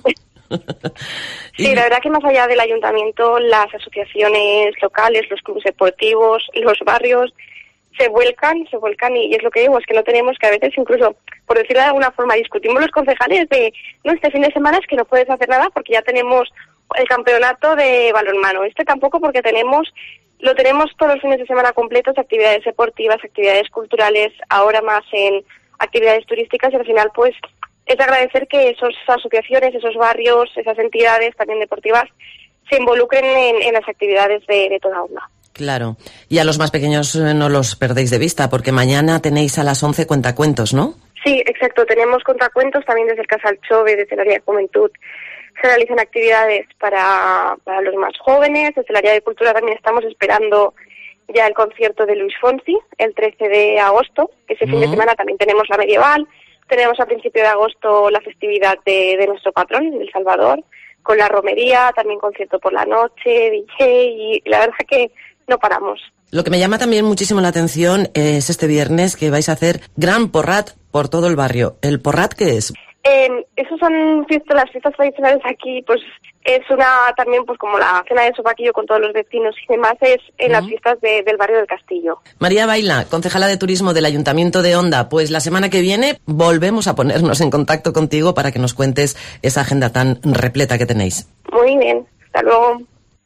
S18: Sí, la verdad que más allá del ayuntamiento, las asociaciones locales, los clubes deportivos, los barrios, se vuelcan, se vuelcan y, y es lo que digo, es que no tenemos que a veces incluso, por decirlo de alguna forma, discutimos los concejales de, no, este fin de semana es que no puedes hacer nada porque ya tenemos el campeonato de balonmano. Este tampoco porque tenemos, lo tenemos todos los fines de semana completos, actividades deportivas, actividades culturales, ahora más en actividades turísticas y al final pues es agradecer que esas asociaciones, esos barrios, esas entidades también deportivas se involucren en, en las actividades de, de toda Onda.
S3: Claro. Y a los más pequeños no los perdéis de vista porque mañana tenéis a las once cuentacuentos, ¿no?
S18: Sí, exacto. Tenemos contracuentos también desde el Casal Chove, desde el área de Juventud. Se realizan actividades para, para los más jóvenes. Desde el área de cultura también estamos esperando ya el concierto de Luis Fonsi, el trece de agosto, que ese mm. fin de semana también tenemos la medieval. Tenemos a principio de agosto la festividad de, de nuestro patrón, El Salvador, con la romería, también concierto por la noche, D J, y la verdad que no paramos.
S3: Lo que me llama también muchísimo la atención es este viernes que vais a hacer gran porrat por todo el barrio. ¿El porrat qué es?
S18: Eh, esos son fiestas, las fiestas tradicionales aquí, pues es una también pues como la cena de sopaquillo con todos los vecinos y demás, es en uh-huh. las fiestas de, del barrio del Castillo.
S3: María Baila, concejala de turismo del Ayuntamiento de Onda, pues la semana que viene volvemos a ponernos en contacto contigo para que nos cuentes esa agenda tan repleta que tenéis.
S18: Muy bien, hasta luego.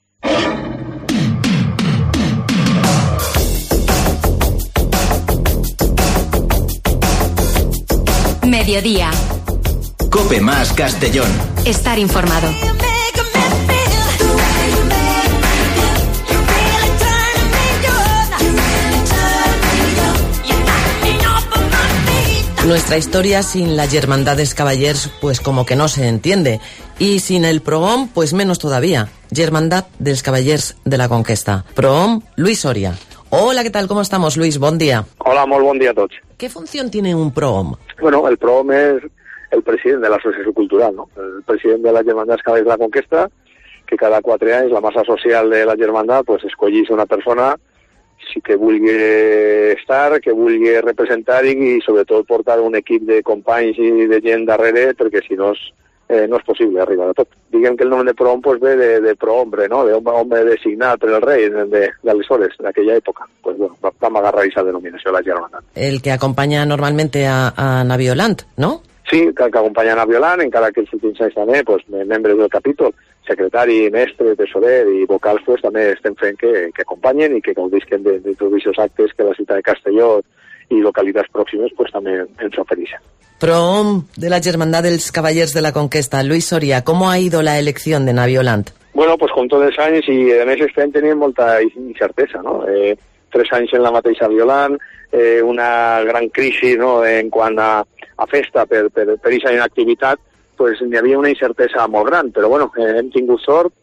S10: Mediodía.
S1: Cope más Castellón.
S10: Estar informado.
S3: Nuestra historia sin la Germandad dels Cavallers pues como que no se entiende. Y sin el Prohom pues menos todavía. Germandad dels Cavallers de la Conquesta. Prohom, Luis Soria. Hola, ¿qué tal? ¿Cómo estamos, Luis? Bon dia.
S19: Hola, molt bon dia a tots.
S3: ¿Qué función tiene un Prohom?
S19: Bueno, el Prohom es el president de l'associació cultural, no? El president de la Germandat dels Cavalls de la Conquesta, que cada quatre anys la massa social de la Germandat pues, escollís una persona que vulgui estar, que vulgui representar i, i sobretot portar un equip de companys i de gent darrere, perquè si no és, eh, no és possible arribar a tot. Diguem que el nom de Prohom pues, ve de, de prohombre, no? De home designat per el rei d'aleshores, de, d'aquella època. Pues, bueno, vam agarrar aquesta denominació, la Germandat.
S3: El que acompaña normalmente a, a Naviolant, ¿no?
S19: Sí, que, que acompanyen a Violant, encara que els últims anys també, pues, membres del capítol, secretari, mestre, tesorer i vocals, pues, també estem fent que, que acompanyen i que gaudisquen de, de tots aquests actes que la ciutat de Castelló i localitats pròximes pues, també ens ofereixen.
S3: Prohom de la Germandad dels Cavallers de la Conquesta, Luis Soria, ¿cómo ha ido la elección de Naviolant?
S19: Bueno, pues com tots els anys, i a més estem tenint molta incertesa, no? Eh, tres anys en la mateixa Violant, eh, una gran crisi, no?, en quant a a festa per, per, per aquesta inactivitat, pues, hi havia una incertesa molt gran, però bueno, eh, hem tingut sort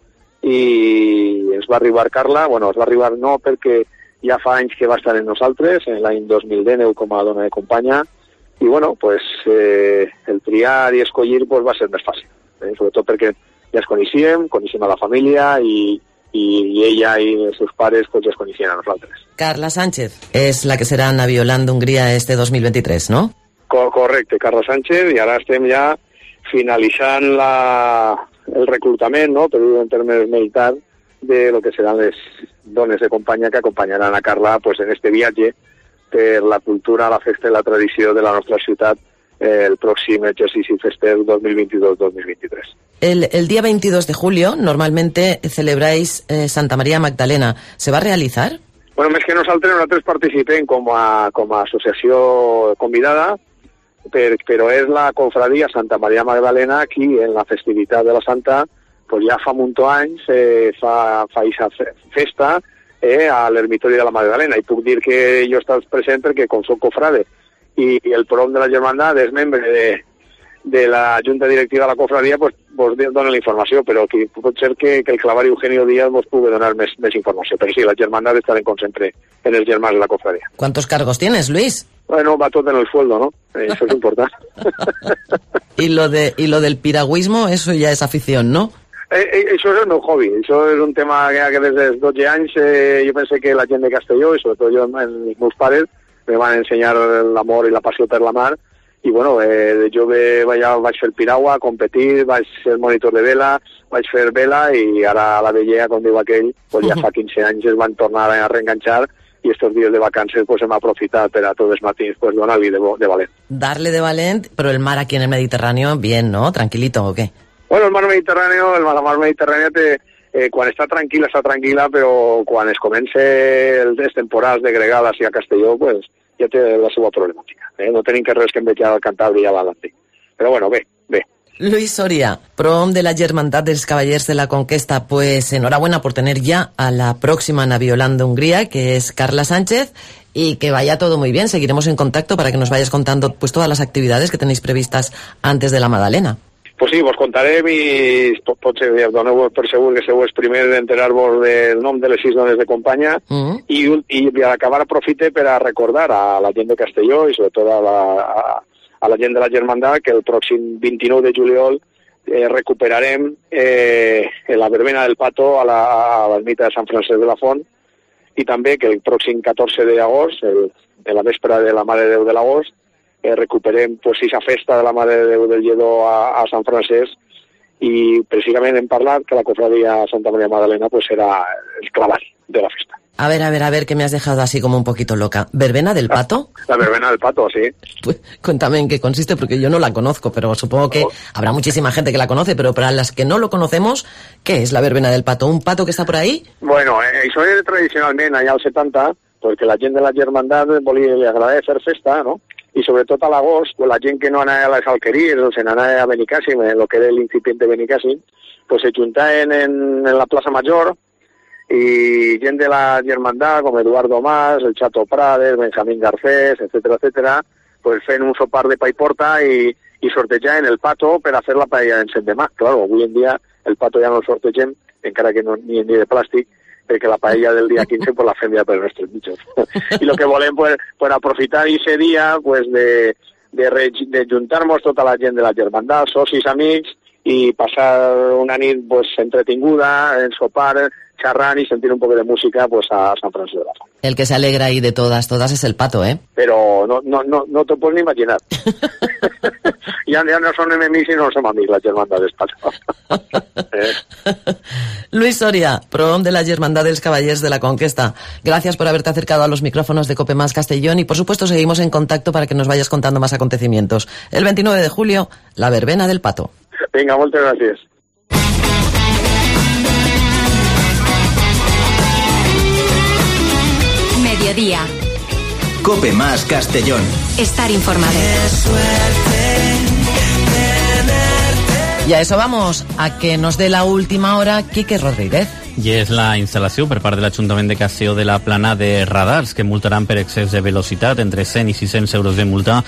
S19: i ens va arribar Carla, bueno, ens va arribar no perquè ja fa anys que va estar en nosaltres, en l'any dos mil dinou com a dona de companya, i bueno, pues, eh, el triar i escollir pues, va ser més fàcil, eh? Sobretot perquè ja es coneixíem, coneixíem a la família i, i, i ella i els seus pares pues, ja es coneixien a nosaltres.
S3: Carla Sánchez és la que serà Naviolant d'Hongria este dos mil vint-i-tres, ¿no?
S19: Correcte, Carla Sánchez, i ara estem ja finalitzant la, el reclutament, no?, per dir en termes militars, de lo que seran les dones de companya que acompanyaran a Carla pues, en este viatge per la cultura, la festa i la tradició de la nostra ciutat eh, el pròxim exercici fester dos mil vint-i-dos dos mil vint-i-tres.
S3: El, el día veintidós de julio normalmente celebráis eh, Santa María Magdalena. ¿Se va a realizar?
S19: Bueno, més que nosaltres, nosaltres participem com a, com a associació convidada, Per, però és la cofradia Santa Maria Magdalena qui en la festivitat de la Santa pues ja fa munt d'anys eh, fa aquesta festa eh, a l'ermitori de la Magdalena, i puc dir que jo he estat present perquè com soc cofrade i, i el Prohom de la Germandat és membre de, de la Junta Directiva de la cofradia, pues, vos dona la informació, però que pot ser que, que el clavari Eugenio Díaz vos pugui donar més, més informació, però sí, la Germandat estarem com sempre en els germans de la cofradia.
S3: ¿Cuántos cargos tienes, Luis?
S19: Bueno, va todo en el sueldo, ¿no? Eso es importante.
S3: y lo de y lo del piragüismo, eso ya es afición, ¿no?
S19: Eh, eh, això és el meu hobby. Això és un tema que, que des dels dotze anys eh, jo pensé que la gent de Castelló, i sobretot jo, els meus pares, me van ensenyar l'amor i la passió per la mar, i bueno, eh, de jove vaig, vaig fer piragua, competir, vaig ser monitor de vela, vaig fer vela, i ara a la vellea, com diu aquell, pues ja fa quinze anys es van tornar a reenganxar, i estos días de vacances pues hem aprofitat per a tots els matins pues donar-li de, de valent.
S3: Darle de valent, pero el mar aquí en el Mediterráneo, bien, ¿no? ¿Tranquilito o qué?
S19: Bueno, el mar Mediterráneo, el mar, mar Mediterráneo te, eh, quan està tranquil·la, està tranquil·la, però quan es comença les temporades de gregal així a Castelló, pues ja té la seva problemàtica. Eh? No tenim que res que envejar al Cantàbria i a l'Atlàntic. Però bueno, bé, bé.
S3: Luis Soria, Prohom de la Germandad dels Cavallers de la Conquesta, pues enhorabuena por tener ya a la próxima Naviolant de Hungría, que es Carla Sánchez, y que vaya todo muy bien. Seguiremos en contacto para que nos vayas contando pues todas las actividades que tenéis previstas antes de la Magdalena.
S19: Pues sí, vos contarem i pot ser, doneu per segur que sou els primers d'enterar-vos del nom de les sis dones de companya, mm. i, i a acabar aprofite per a recordar a la gent de Castelló i sobretot a la, a, a la gent de la Germandat que el pròxim vint-i-nou de juliol eh, recuperarem eh, la verbena del Pato a la, a l'ermita de Sant Francesc de la Font, i també que el pròxim catorze d'agost, de la vespre de la Mare de Déu de l'agost, eh, recuperem pues, esa festa de la Mare de Déu del Lledó a, a Sant Francesc, i precisament hem parlat que la cofradía Santa María Magdalena pues era el claval de la festa.
S3: A ver, a ver, a ver, que me has dejado así como un poquito loca. ¿Verbena del Pato?
S19: La verbena del Pato, sí.
S3: Pues cuéntame en qué consiste, porque yo no la conozco, pero supongo que habrá muchísima gente que la conoce, pero para las que no lo conocemos, ¿qué es la verbena del Pato? ¿Un pato que está por ahí?
S19: Bueno, eh, això era tradicionalment allà als setanta, perquè la gent de la Germandat volia, li agradava fer festa, no? I sobretot a l'agost, pues, la gent que no anava a les alqueries, o se n'anava a Benicàssim, en lo que era l'incipient de Benicàssim, pues se juntaven en, en la plaça Major, y gent de la Germandat, com Eduardo Mas, el Chato Prades, Benjamín Garcés, etcétera, etcétera, pues fent un sopar de pa i porta i, i sortejaven el pato per a fer la paella d'encendemà. Claro, avui en dia el pato ja no el sortegem, encara que no ni, ni de plàstic, perquè la paella del dia quinze pues la fem ja per nostres mitjos. I lo que volem pues, pues aprofitar ese dia pues de, de, re, de juntar-nos tota la gent de la Germandat, socis, amics, i passar una nit pues entretinguda, en sopar, charrán y sentir un poco de música pues a San Francisco de la Font.
S3: El que se alegra ahí de todas, todas es el pato, ¿eh?
S19: Pero no, no, no, no te puedes ni imaginar. ya, ya no son enemigos y no son amigos las hermandades pato. eh.
S3: Luis Soria, prohom de la Hermandad dels Caballers de la Conquesta. Gracias por haberte acercado a los micrófonos de Cope Más Castellón y por supuesto seguimos en contacto para que nos vayas contando más acontecimientos. El veintinueve de julio, la verbena del Pato.
S19: Venga, muchas gracias.
S10: Mediodía.
S1: Cope Más Castellón.
S10: Estar informado.
S3: Y a eso vamos, a que nos dé la última hora Quique Rodríguez.
S4: I és la instal·lació per part de l'Ajuntament de Castelló de la Plana de radars que multaran per excés de velocitat entre cent i sis-cents euros de multa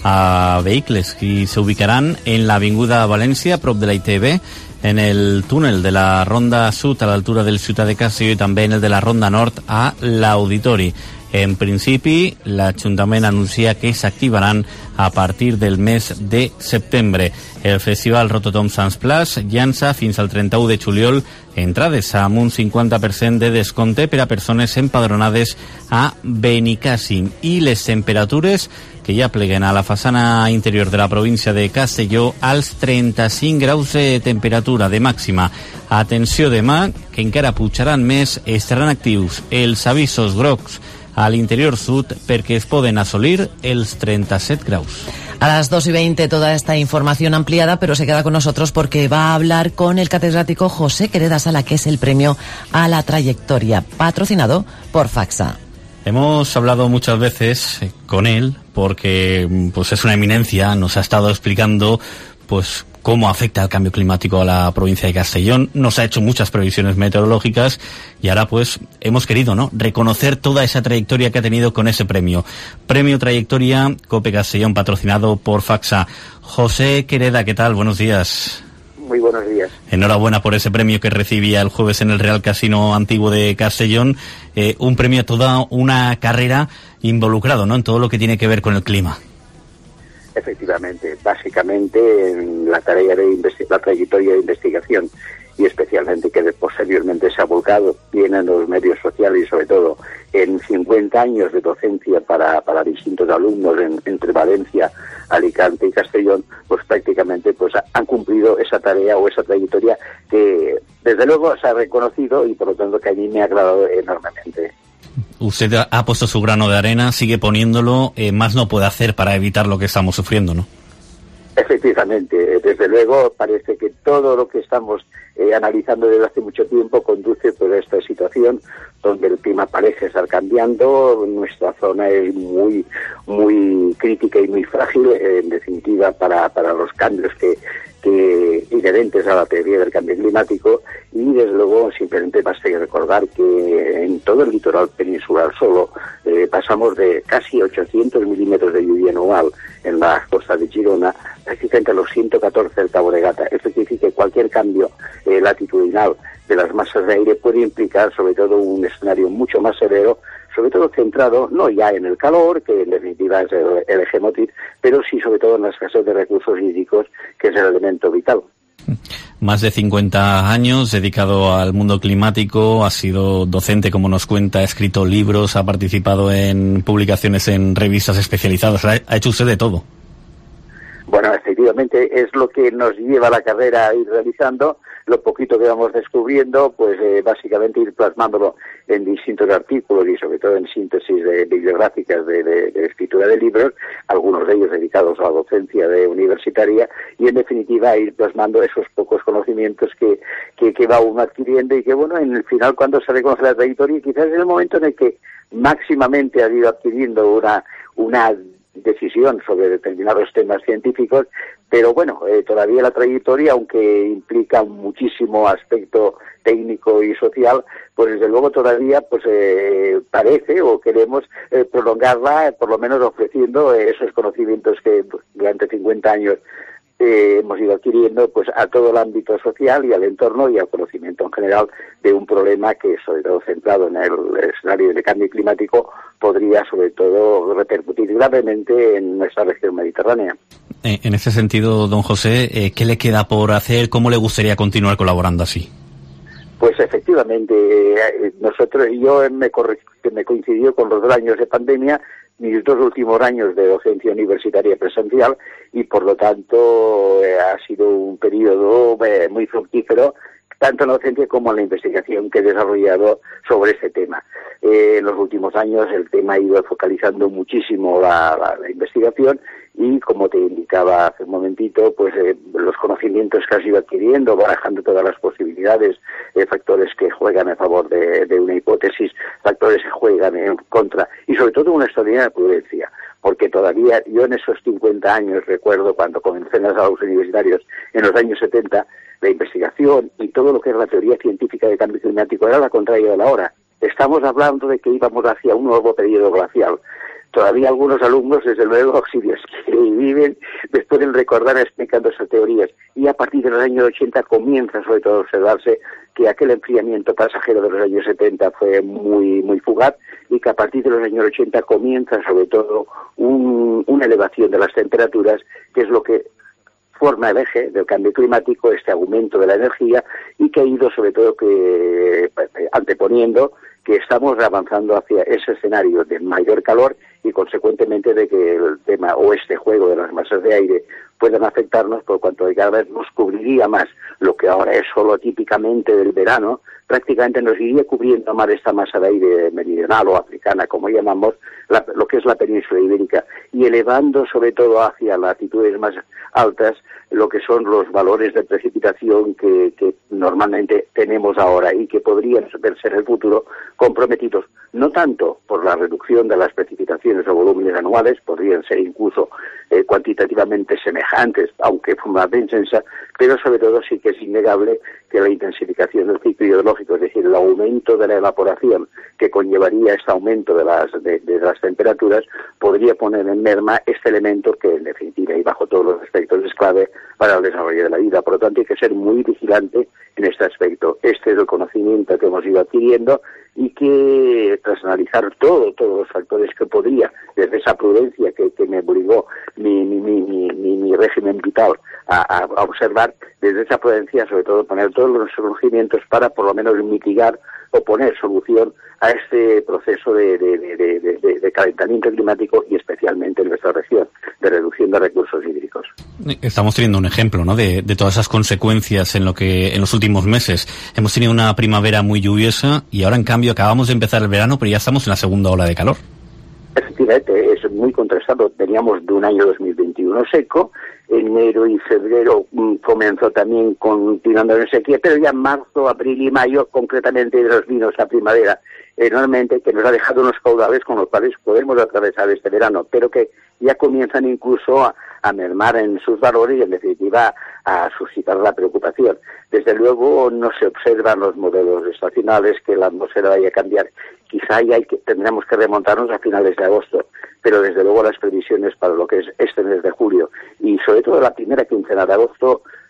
S4: a vehicles que s'ubicaran en l'Avinguda València, a prop de la I T B, en el túnel de la Ronda Sud a l'altura del Ciutat de Castelló i també en el de la Ronda Nord a l'Auditori. En principi, l'Ajuntament anuncia que s'activaran a partir del mes de setembre. El Festival Rototom Sants Plus llança fins al trenta-u de juliol entrades amb un cinquanta per cent de descompte per a persones empadronades a Benicàssim, i les temperatures que ja pleguen a la façana interior de la província de Castelló als trenta-cinc graus de temperatura de màxima. Atenció demà, que encara pujaran més, estaran actius els avisos grocs a l'interior sud perquè es poden assolir els trenta-set graus.
S3: A las dos y veinte toda esta información ampliada, pero se queda con nosotros porque va a hablar con el catedrático José Quereda Sala, que es el premio a la trayectoria, patrocinado por FACSA.
S4: Hemos hablado muchas veces con él porque pues es una eminencia, nos ha estado explicando pues cómo afecta el cambio climático a la provincia de Castellón, nos ha hecho muchas previsiones meteorológicas y ahora pues hemos querido, ¿no?, reconocer toda esa trayectoria que ha tenido con ese premio. Premio Trayectoria Cope Castellón, patrocinado por FACSA. José Quereda, ¿qué tal? Buenos días.
S20: Muy buenos días.
S4: Enhorabuena por ese premio que recibía el jueves en el Real Casino Antiguo de Castellón. Eh, un premio a toda una carrera involucrado, ¿no?, en todo lo que tiene que ver con el clima.
S20: Efectivamente, básicamente en la tarea de la trayectoria de investigación y especialmente que posteriormente se ha volcado bien en los medios sociales y sobre todo en cincuenta años de docencia para, para distintos alumnos en, entre Valencia, Alicante y Castellón, pues prácticamente pues han cumplido esa tarea o esa trayectoria que desde luego se ha reconocido y por lo tanto que a mí me ha agradado enormemente.
S4: Usted ha puesto su grano de arena, sigue poniéndolo, eh, más no puede hacer para evitar lo que estamos sufriendo, ¿no?
S20: Efectivamente, desde luego parece que todo lo que estamos eh, analizando desde hace mucho tiempo conduce por esta situación donde el clima parece estar cambiando, nuestra zona es muy muy crítica y muy frágil, eh, en definitiva para, para los cambios que, que inherentes a la teoría del cambio climático, y desde luego simplemente basta que recordar que en todo el litoral peninsular solo eh, pasamos de casi ochocientos milímetros de lluvia anual en la costa de Girona, prácticamente a los ciento catorce del Cabo de Gata. Esto quiere decir que cualquier cambio eh, latitudinal de las masas de aire puede implicar sobre todo un escenario mucho más severo, sobre todo centrado no ya en el calor, que en definitiva es el, el eje motriz, pero sí sobre todo en la escasez de recursos hídricos, que es el elemento vital.
S4: Más de cincuenta años dedicado al mundo climático, ha sido docente, como nos cuenta, ha escrito libros, ha participado en publicaciones en revistas especializadas, ha hecho usted de todo.
S20: Bueno, efectivamente es lo que nos lleva la carrera a ir realizando, lo poquito que vamos descubriendo, pues eh, básicamente ir plasmándolo en distintos artículos y sobre todo en síntesis de, bibliográficas de, de, de escritura de libros, algunos de ellos dedicados a la docencia de universitaria, y en definitiva ir plasmando esos pocos conocimientos que, que, que va uno adquiriendo y que, bueno, en el final cuando se reconoce la trayectoria, quizás es el momento en el que máximamente ha ido adquiriendo una, una decisión sobre determinados temas científicos, pero bueno, eh, todavía la trayectoria, aunque implica muchísimo aspecto técnico y social, pues desde luego todavía pues eh, parece o queremos eh, prolongarla, por lo menos ofreciendo eh, esos conocimientos que pues, durante cincuenta años Eh, hemos ido adquiriendo pues a todo el ámbito social y al entorno y al conocimiento en general de un problema que, sobre todo centrado en el escenario de cambio climático, podría sobre todo repercutir gravemente en nuestra región mediterránea.
S4: Eh, en ese sentido, don José, eh, ¿qué le queda por hacer? ¿Cómo le gustaría continuar colaborando así?
S20: Pues efectivamente, eh, nosotros, yo me, corre, me coincidió con los dos años de pandemia, mis dos últimos años de docencia universitaria presencial, y por lo tanto eh, ha sido un periodo eh, muy fructífero, tanto en la docencia como en la investigación que he desarrollado sobre este tema. Eh, en los últimos años el tema ha ido focalizando muchísimo la, la, la investigación y, como te indicaba hace un momentito, pues eh, los conocimientos que has ido adquiriendo, barajando todas las posibilidades, eh, factores que juegan a favor de, de una hipótesis, factores que juegan en contra, y sobre todo una extraordinaria prudencia, porque todavía yo en esos cincuenta años recuerdo cuando comencé en los grados universitarios en los años setenta, la investigación y todo lo que es la teoría científica de cambio climático era la contraria de la hora. Estamos hablando de que íbamos hacia un nuevo periodo glacial. Todavía algunos alumnos, desde luego, si Dios quiere y viven, les pueden recordar explicando esas teorías. Y a partir de los años ochenta comienza sobre todo a observarse que aquel enfriamiento pasajero de los años setenta fue muy muy fugaz y que a partir de los años ochenta comienza sobre todo un, una elevación de las temperaturas, que es lo que forma el eje del cambio climático, este aumento de la energía, y que ha ido sobre todo que anteponiendo que estamos avanzando hacia ese escenario de mayor calor y consecuentemente de que el tema o este juego de las masas de aire puedan afectarnos, por cuanto cada vez nos cubriría más lo que ahora es solo típicamente del verano, prácticamente nos iría cubriendo más esta masa de aire meridional o africana, como llamamos, la, lo que es la península ibérica, y elevando sobre todo hacia latitudes más altas lo que son los valores de precipitación que, que normalmente tenemos ahora y que podrían verse en el futuro comprometidos, no tanto por la reducción de las precipitaciones o volúmenes anuales, podrían ser incluso eh, cuantitativamente semejantes, aunque fundamentalmente intensa, pero sobre todo sí que es innegable que la intensificación del ciclo hidrológico, es decir, el aumento de la evaporación que conllevaría este aumento de las, de, de las temperaturas, podría poner en merma este elemento que, en definitiva, y bajo todos los aspectos, es clave para el desarrollo de la vida. Por lo tanto, hay que ser muy vigilante en este aspecto. Este es el conocimiento que hemos ido adquiriendo y que, tras analizar todo, todos los factores que podría, desde esa prudencia que, que me obligó mi, mi, mi, mi, mi régimen vital a, a observar, desde esa prudencia, sobre todo, poner todos los conocimientos para, por lo menos, mitigar o poner solución a este proceso de, de, de, de, de, de calentamiento climático y especialmente en nuestra región, de reducción de recursos hídricos.
S4: Estamos teniendo un ejemplo, ¿no?, de, de todas esas consecuencias en lo que en los últimos meses. Hemos tenido una primavera muy lluviosa y ahora, en cambio, acabamos de empezar el verano, pero ya estamos en la segunda ola de calor.
S20: Efectivamente, es muy contrastado. Veníamos de un año dos mil veintiuno seco, enero y febrero mmm, comenzó también continuando en sequía, pero ya marzo, abril y mayo concretamente nos vino esa primavera enormemente que nos ha dejado unos caudales con los cuales podemos atravesar este verano, pero que ya comienzan incluso a, a mermar en sus valores y en definitiva a suscitar la preocupación. Desde luego no se observan los modelos estacionales que la atmósfera vaya a cambiar. Quizá ya hay que, tendremos que remontarnos a finales de agosto, pero desde luego las previsiones para lo que es este mes de julio y sobre todo la primera quincena de agosto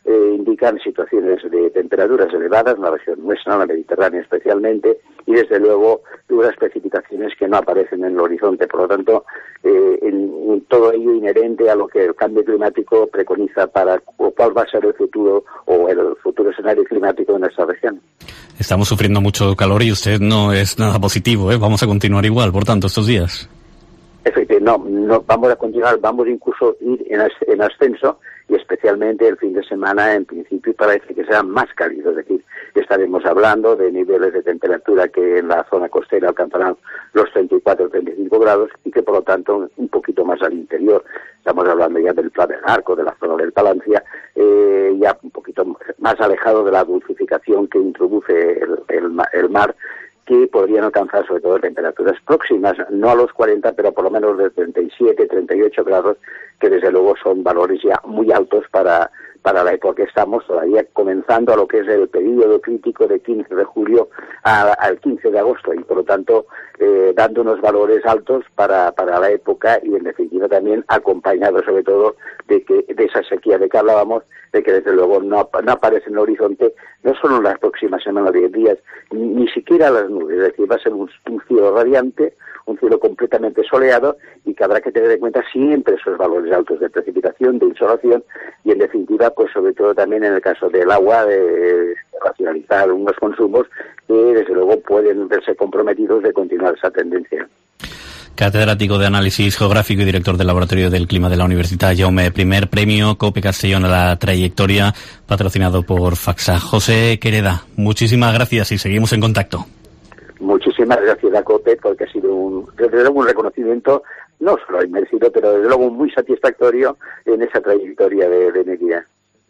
S20: eh, indican situaciones de temperaturas elevadas en la región nuestra, en la Mediterránea especialmente, y desde luego unas precipitaciones que no aparecen en el horizonte. Por lo tanto, eh, en, en todo ello inherente a lo que el cambio climático preconiza para o cuál va a ser el futuro o el futuro escenario climático de nuestra región.
S4: Estamos sufriendo mucho calor y usted no es nada positivo, ¿eh? Vamos a continuar igual, por tanto, estos días.
S20: Efectivamente, no, no, vamos a continuar, vamos incluso a ir en, as, en ascenso, y especialmente el fin de semana, en principio, parece que será más cálido. Es decir, estaremos hablando de niveles de temperatura que en la zona costera alcanzarán los treinta y cuatro a treinta y cinco grados y que, por lo tanto, un poquito más al interior. Estamos hablando ya del Pla del Arco, de la zona del Palancia, eh, ya un poquito más alejado de la dulcificación que introduce el, el, el mar, que podrían alcanzar sobre todo temperaturas próximas, no a los cuarenta, pero por lo menos de treinta y siete, treinta y ocho grados, que desde luego son valores ya muy altos para, para la época que estamos todavía comenzando a lo que es el periodo crítico de quince de julio a, al quince de agosto, y por lo tanto eh, dando unos valores altos para, para la época, y en definitiva también acompañado sobre todo de que de esa sequía de que hablábamos, de que desde luego no, no aparece en el horizonte, no solo en las próximas semanas o diez días, ni, ni siquiera las nubes. Es decir, va a ser un, un cielo radiante, un cielo completamente soleado, y que habrá que tener en cuenta siempre esos valores altos de precipitación, de insolación, y en definitiva, pues sobre todo también en el caso del agua, de racionalizar unos consumos que desde luego pueden verse comprometidos de continuar esa tendencia.
S4: Catedrático de Análisis Geográfico y director del Laboratorio del Clima de la Universidad Jaume, primer premio COPE Castellón a la trayectoria, patrocinado por Faxa. José Quereda, muchísimas gracias y seguimos en contacto.
S20: Muchísimas gracias a COPE, porque ha sido un, desde luego un reconocimiento, no solo inmerecido, pero desde luego muy satisfactorio en esa trayectoria de, de mi vida.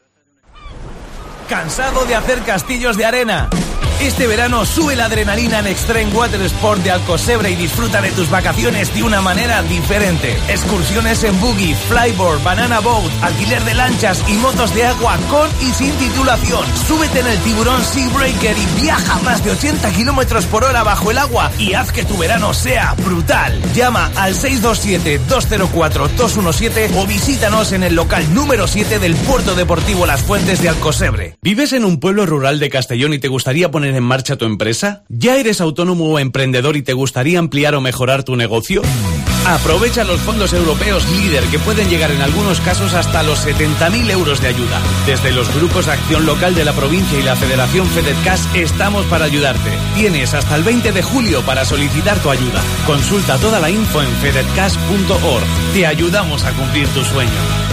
S21: ¿Cansado de hacer castillos de arena? Este verano sube la adrenalina en Extreme Water Sport de Alcocebre y disfruta de tus vacaciones de una manera diferente. Excursiones en buggy, flyboard, banana boat, alquiler de lanchas y motos de agua con y sin titulación. Súbete en el tiburón Seabreaker y viaja a más de ochenta kilómetros por hora bajo el agua y haz que tu verano sea brutal. Llama al seis dos siete, dos cero cuatro, dos uno siete o visítanos en el local número siete del Puerto Deportivo Las Fuentes de Alcocebre.
S22: ¿Vives en un pueblo rural de Castellón y te gustaría poner en marcha tu empresa? ¿Ya eres autónomo o emprendedor y te gustaría ampliar o mejorar tu negocio? Aprovecha los fondos europeos LEADER, que pueden llegar en algunos casos hasta los setenta mil euros de ayuda. Desde los grupos Acción Local de la provincia y la Federación FedEdCas estamos para ayudarte. Tienes hasta el veinte de julio para solicitar tu ayuda. Consulta toda la info en fededcas punto org. Te ayudamos a cumplir tu sueño.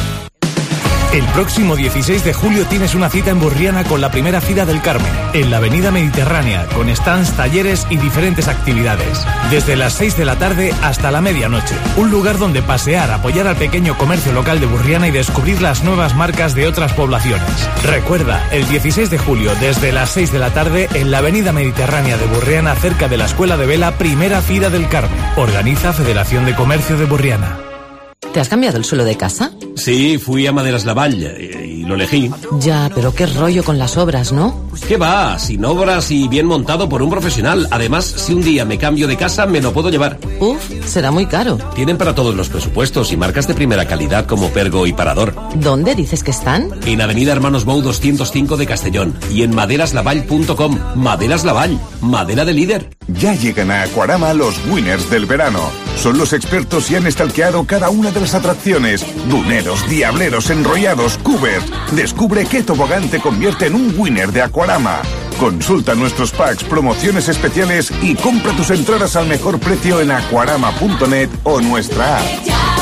S22: El próximo dieciséis de julio tienes una cita en Burriana con la primera Fira del Carmen, en la Avenida Mediterránea, con stands, talleres y diferentes actividades. Desde las seis de la tarde hasta la medianoche. Un lugar donde pasear, apoyar al pequeño comercio local de Burriana y descubrir las nuevas marcas de otras poblaciones. Recuerda, el dieciséis de julio, desde las seis de la tarde, en la Avenida Mediterránea de Burriana, cerca de la Escuela de Vela, primera Fira del Carmen. Organiza Federación de Comercio de Burriana.
S3: ¿Te has cambiado el suelo de casa?
S8: Sí, fui a Maderas Lavall y, y lo elegí.
S3: Ya, pero qué rollo con las obras, ¿no?
S8: ¿Qué va? Sin obras y bien montado por un profesional. Además, si un día me cambio de casa, me lo puedo llevar.
S3: Uf, será muy caro.
S8: Tienen para todos los presupuestos y marcas de primera calidad como Pergo y Parador.
S3: ¿Dónde dices que están?
S8: En Avenida Hermanos Bou doscientos cinco de Castellón y en maderas lavall punto com. Maderas Lavall, madera de líder.
S23: Ya llegan a Aquarama los winners del verano. Son los expertos y han estalqueado cada una de las atracciones. Duneros, diableros, enrollados, cubers. Descubre qué tobogán te convierte en un winner de Aquarama. Consulta nuestros packs, promociones especiales y compra tus entradas al mejor precio en aquarama punto net o nuestra app.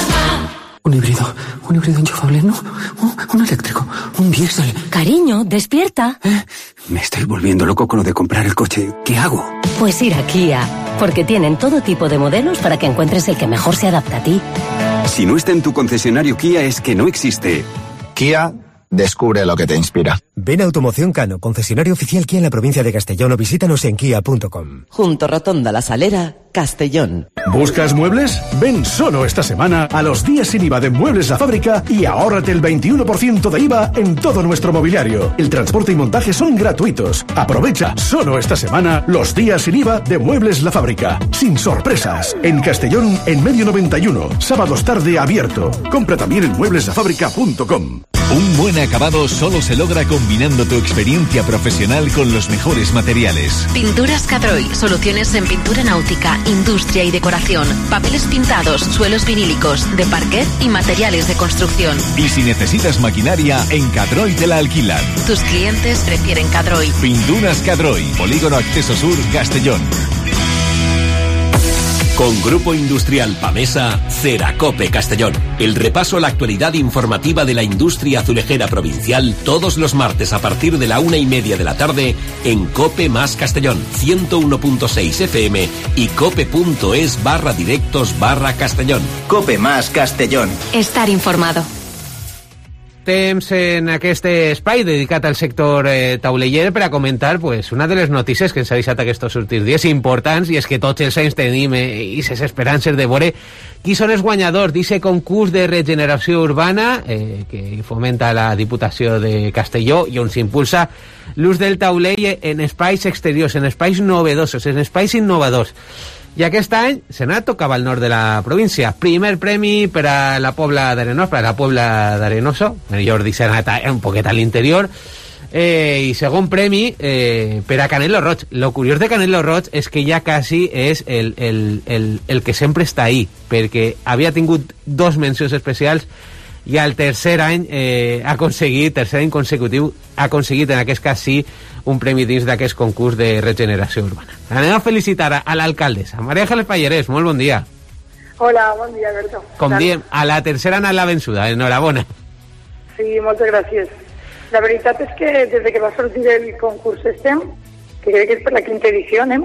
S24: Un híbrido, un híbrido enchufable, ¿no? Un, un eléctrico, un diésel.
S10: Cariño, despierta.
S24: ¿Eh? Me estoy volviendo loco con lo de comprar el coche. ¿Qué hago?
S10: Pues ir a Kia, porque tienen todo tipo de modelos para que encuentres el que mejor se adapta a ti.
S25: Si no está en tu concesionario Kia es que no existe.
S26: Kia, descubre lo que te inspira.
S27: Ven a Automoción Cano, concesionario oficial Kia en la provincia de Castellón, o visítanos en kia punto com.
S2: Junto Rotonda La Salera, Castellón.
S28: ¿Buscas muebles? Ven solo esta semana a los días sin I V A de Muebles La Fábrica y ahórrate el veintiuno por ciento de I V A en todo nuestro mobiliario. El transporte y montaje son gratuitos. Aprovecha solo esta semana los días sin I V A de Muebles La Fábrica. Sin sorpresas. En Castellón, en Medio noventa y uno. Sábados tarde abierto. Compra también en muebles la fábrica punto com.
S6: Un buen acabado solo se logra combinando tu experiencia profesional con los mejores materiales.
S7: Pinturas Cadroy, soluciones en pintura náutica, industria y decoración, papeles pintados, suelos vinílicos, de parquet y materiales de construcción.
S6: Y si necesitas maquinaria, en Cadroy te la alquilan.
S7: Tus clientes prefieren Cadroy.
S6: Pinturas Cadroy, Polígono Acceso Sur, Castellón.
S8: Con Grupo Industrial Pamesa, Ceracope Castellón. El repaso a la actualidad informativa de la industria azulejera provincial todos los martes a partir de la una y media de la tarde en Cope más Castellón, ciento uno punto seis F M y cope.es barra directos barra Castellón.
S1: Cope más Castellón.
S7: Estar informado.
S9: Temps en aquest espai dedicat al sector eh, tauleller per a comentar pues, una de les notícies que ens ha deixat aquests últims dies importants, i és que tots els anys tenim eh, i ses esperances de veure qui són els guanyadors d'aquest concurs de regeneració urbana eh, que fomenta la Diputació de Castelló i on s'impulsa l'ús del taulell en espais exteriors, en espais novedosos, en espais innovadors. I aquest any se n'ha tocat al nord de la província. Primer premi per a la Pobla d'Arenós, per a la Pobla d'Arenoso, millor dit, s'ha anat un poquet a l'interior, eh, i segon premi eh, per a Canelo Roig. Lo curiós de Canelo Roig és que ja quasi és el, el, el, el que sempre està ahí, perquè havia tingut dos mencions especials i al tercer any eh, ha aconseguit, tercer any consecutiu, ha aconseguit en aquest cas sí un premi dins d'aquest concurs de regeneració urbana. Anem a felicitar a, a l'alcaldessa, Maria Ángeles Pallarés, molt bon dia.
S12: Hola, bon dia, Alberto.
S9: Com diem, a la tercera ha anat la vençuda, enhorabona.
S12: Sí, moltes gràcies. La veritat és que des que va sortir el concurs este, que crec que és per la quinta edició, eh?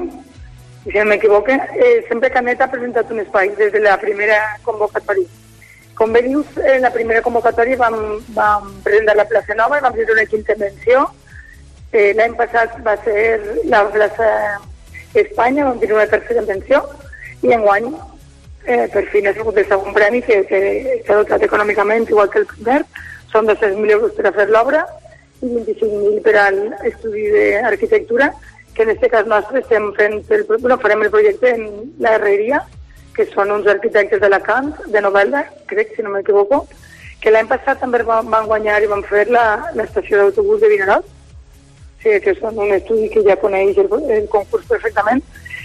S12: I si no m'equivoque, eh, sempre Canet ha presentat un espai des de la primera convocatòria. Com bé dius, en la primera convocatòria vam, vam presentar la plaça nova i vam fer una quinta menció. Eh, L'any passat va ser la plaça Espanya, vam tenir una tercera menció, i enguany, eh, per fi, ha sigut el segon premi que, que s'ha dotat econòmicament, igual que el primer. Són dos-cents mil euros per a fer l'obra i vint-i-cinc mil per a l'estudi d'arquitectura, que en aquest cas nostre estem fent el, bueno, farem el projecte en la Herreria, que són uns arquitectes d'Alacant, de Novelda, crec, si no m'equivoco, que l'any passat també van, van guanyar i van fer l'estació d'autobús de Vinaròs. Sí, que són un estudi que ja coneix el, el concurs perfectament.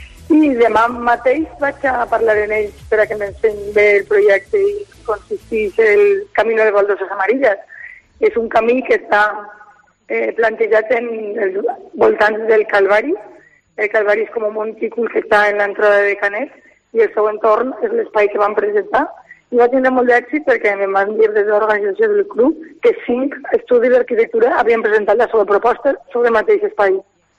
S12: I demà mateix vaig a parlar amb ells per a que m'ensenyi bé el projecte i consisteix el Camino de Baldosas Amarillas. És un camí que està eh, plantejat en els voltants del Calvari. El Calvari és com un montícul que està en l'entrada de Canet i el seu entorn és l'espai que van presentar. I va tindre molt d'èxit perquè em van dir des de l'organització del club que cinc estudis d'arquitectura havien presentat la seva proposta sobre el mateix espai.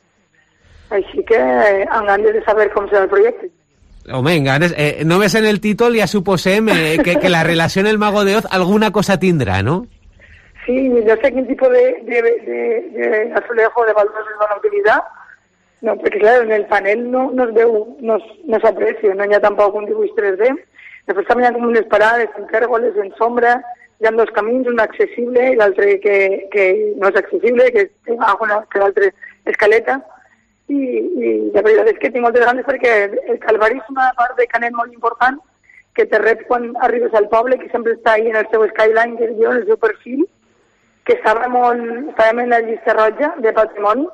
S12: Així que eh, amb ganes de saber com serà el projecte.
S9: Home, en ganes. Eh, només en el títol ja suposem eh, que, que la relació en el Mago de Oz alguna cosa tindrà, no?
S12: Sí, no sé quin tipus de, de, de, de azulejo de baldosas van utilitzar, no, perquè clar, en el panel no, no es veu, no, no s'aprecia, no hi ha tampoc un dibuix tres D. Després també hi ha com unes parades en pèrgoles, en sombra, hi ha dos camins, un accessible i l'altre que, que no és accessible, que té una, que l'altre escaleta. I, I la veritat és que tinc moltes ganes perquè el Calvari és una part de Canet molt important que te rep quan arribes al poble, que sempre està ahí en el seu skyline, que en el seu perfil, que estava molt, estàvem en la llista roja de patrimoni,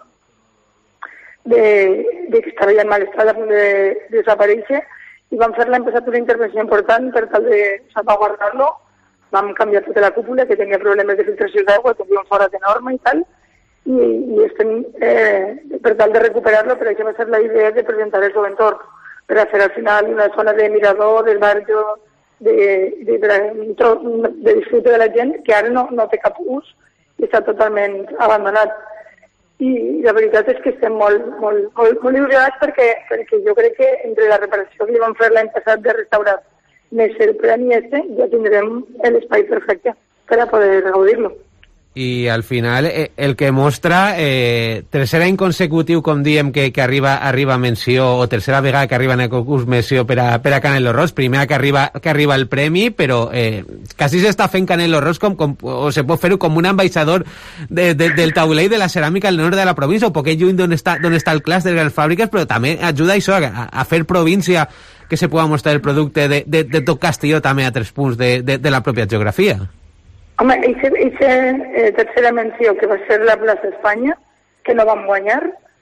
S12: de, de que estava ja en mal estat a punt de, de desaparèixer, i vam fer l'any passat una intervenció important per tal de salvaguardar-lo. Vam canviar tota la cúpula, que tenia problemes de filtració d'aigua, tenia un forat enorme i tal, i, i estem, eh, per tal de recuperar-lo, per això va ser la idea de presentar el seu entorn, per a fer al final una zona de mirador, del barri, de, de, de, de disfrute de la gent, que ara no, no té cap ús i està totalment abandonat. I la veritat és que estem molt, molt, molt, molt il·lusionats perquè, perquè jo crec que entre la reparació que li vam fer l'any passat de restaurar més el premi este, ja tindrem l'espai perfecte per a poder gaudir-lo.
S9: I al final eh, el que mostra eh, tercer any consecutiu, com diem, que, que arriba arriba menció, o tercera vegada que arriba en el concurs menció per a, per a Canelo Roig, primera que arriba, que arriba el premi, però eh, quasi s'està fent Canelo Roig com, com, o se pot fer-ho com un ambaixador de, de, del taulell de la ceràmica al nord de la província, un poquet lluny d'on està, d'on està el clúster de les fàbriques, però també ajuda això a, a fer província, que se pueda mostrar el producte de, de, de tot Castelló també a tres punts de, de, de la pròpia geografia.
S12: Home, aquesta eh, tercera menció, que va ser la plaça Espanya, que no vam guanyar,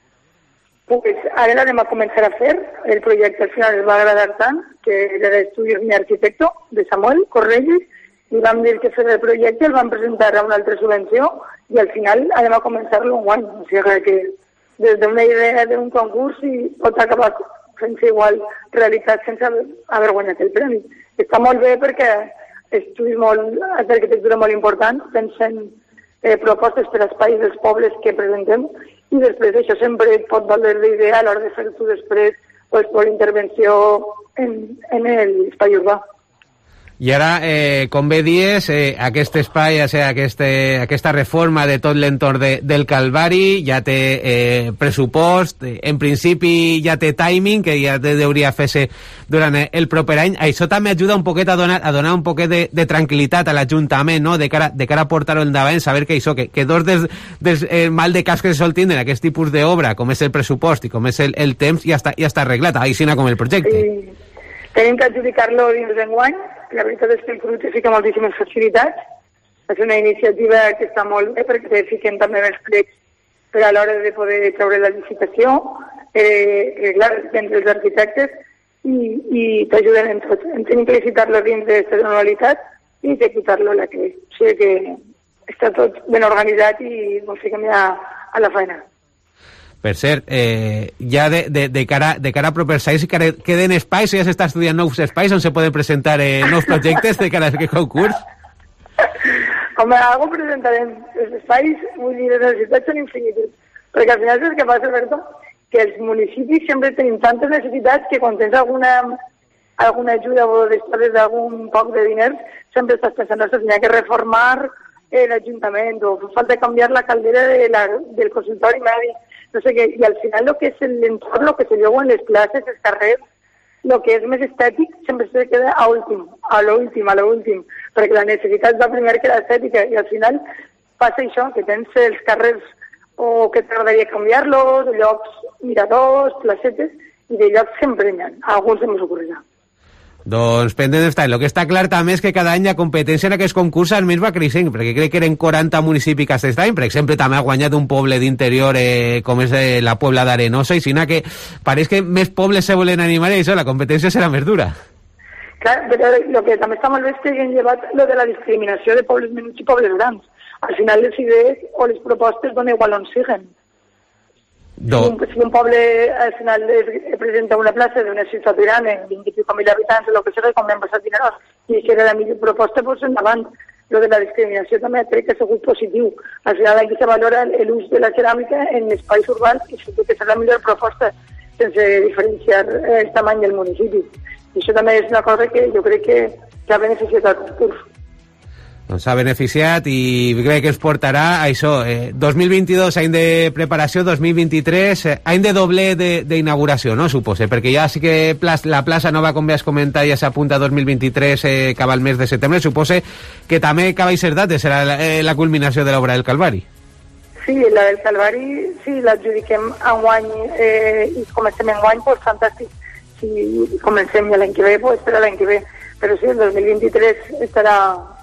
S12: pues ara l'anem a començar a fer. El projecte al final es va agradar tant, que era d'Estudios Mi Arquitecto, de Samuel Correlles, i vam dir que fer el projecte, el vam presentar a una altra subvenció, i al final anem a començar-lo un guany. O sigui que des d'una idea d'un concurs i pot acabar fent-se igual realitat sense haver guanyat el premi. Està molt bé perquè estudis molt d'arquitectura molt importants, pensen eh, propostes per a espais dels pobles que presentem, i després això sempre pot valer d'idea a l'hora de fer-ho després pues, per intervenció en, en l'espai urbà.
S9: I ara, eh, com bé dies, eh, aquest espai, o sigui, aquesta, aquesta reforma de tot l'entorn de, del Calvari ja té eh, pressupost, eh, en principi ja té timing, que ja hauria fer-se durant el proper any. Això també ajuda un poquet a donar, a donar un poquet de, de tranquil·litat a l'Ajuntament, no? de, cara, de cara a portar-ho endavant, saber que això, que, que dos dels, dels eh, mal de cas que se sol tindre aquest tipus d'obra, com és el pressupost i com és el, el temps, ja està, ja està arreglat, aixina com el projecte.
S12: Sí. Tenim que adjudicar-lo dins d'enguany. La veritat és que el producte fica moltíssimes facilitats. És una iniciativa que està molt bé perquè te fiquen també els plecs per a l'hora de poder treure la licitació, eh, eh, clar, entre els arquitectes, i, i t'ajuden en tot. En tenim que licitar-lo dins d'aquesta anualitat i executar-lo a la que és. O sigui que està tot ben organitzat i ens fiquem ja a la feina.
S9: Per cert, eh, ja de, de, de, cara, de cara a propers anys queden espais, ja s'està estudiant nous espais on se poden presentar eh, nous projectes de cara a aquest concurs?
S12: Home, algo presentarem. Els espais, vull dir, les necessitats són infinites. Perquè al final és el que passa, Alberto, que els municipis sempre tenim tantes necessitats que quan tens alguna, alguna ajuda o després d'algun poc de diners, sempre estàs pensant, no sé, n'hi ha que reformar eh, l'Ajuntament o falta canviar la caldera de la, del consultori mèdic. No sé què, i al final lo que és l'entorn, lo que se veu en les places, els carrers, lo que és més estètic sempre se queda a últim, a l'últim, a l'últim, perquè la necessitat va primer que l'estètica, i al final passa això, que tens els carrers o que t'agradaria canviar-los, llocs miradors, placetes, i de llocs sempre n'hi ha, a alguns se m'ocorrirà.
S9: Doncs pendent d'estar. El que està clar també és que cada any la competència en aquests concursos almenys va creixent, perquè crec que eren quaranta municipis aquest any. Per exemple, també ha guanyat un poble d'interior eh, com és eh, la Puebla d'Arenosa, i sinó que pareix que més pobles se volen animar i això, la competència serà més dura.
S12: Clar, però el que també està molt bé és que hagin llevat lo de la discriminació de pobles menuts i pobles grans. Al final les idees o les propostes dona igual on siguen. No. Si, un, si un poble al final es presenta una plaça d'una ciutat gran en vint i pico mil habitants, el que sigui, com hem passat dineros, i això era la millor proposta, doncs endavant. Lo de la discriminació també crec que ha sigut positiu. Al final aquí se valora l'ús de la ceràmica en espais urbans, i això que és la millor proposta, sense diferenciar el tamany del municipi. I això també és una cosa que jo crec que, que ha beneficiat el concurs.
S9: Doncs s'ha beneficiat i crec que es portarà a això, eh, dos mil vint-i-dos any de preparació, dos mil vint-i-tres eh, any de doble d'inauguració, no, supose, perquè ja sí que pla la plaça nova, com bé has comentat, ja s'apunta a dos mil vint-i-tres, eh, acaba el mes de setembre, supose que també acaba i ser data, serà la, eh, la culminació de l'obra del Calvari.
S12: Sí, la del Calvari, sí, l'adjudiquem enguany eh, i comencem enguany, doncs fantàstic. Si comencem ja l'any que ve, doncs serà l'any que ve, però sí, el dos mil vint-i-tres estarà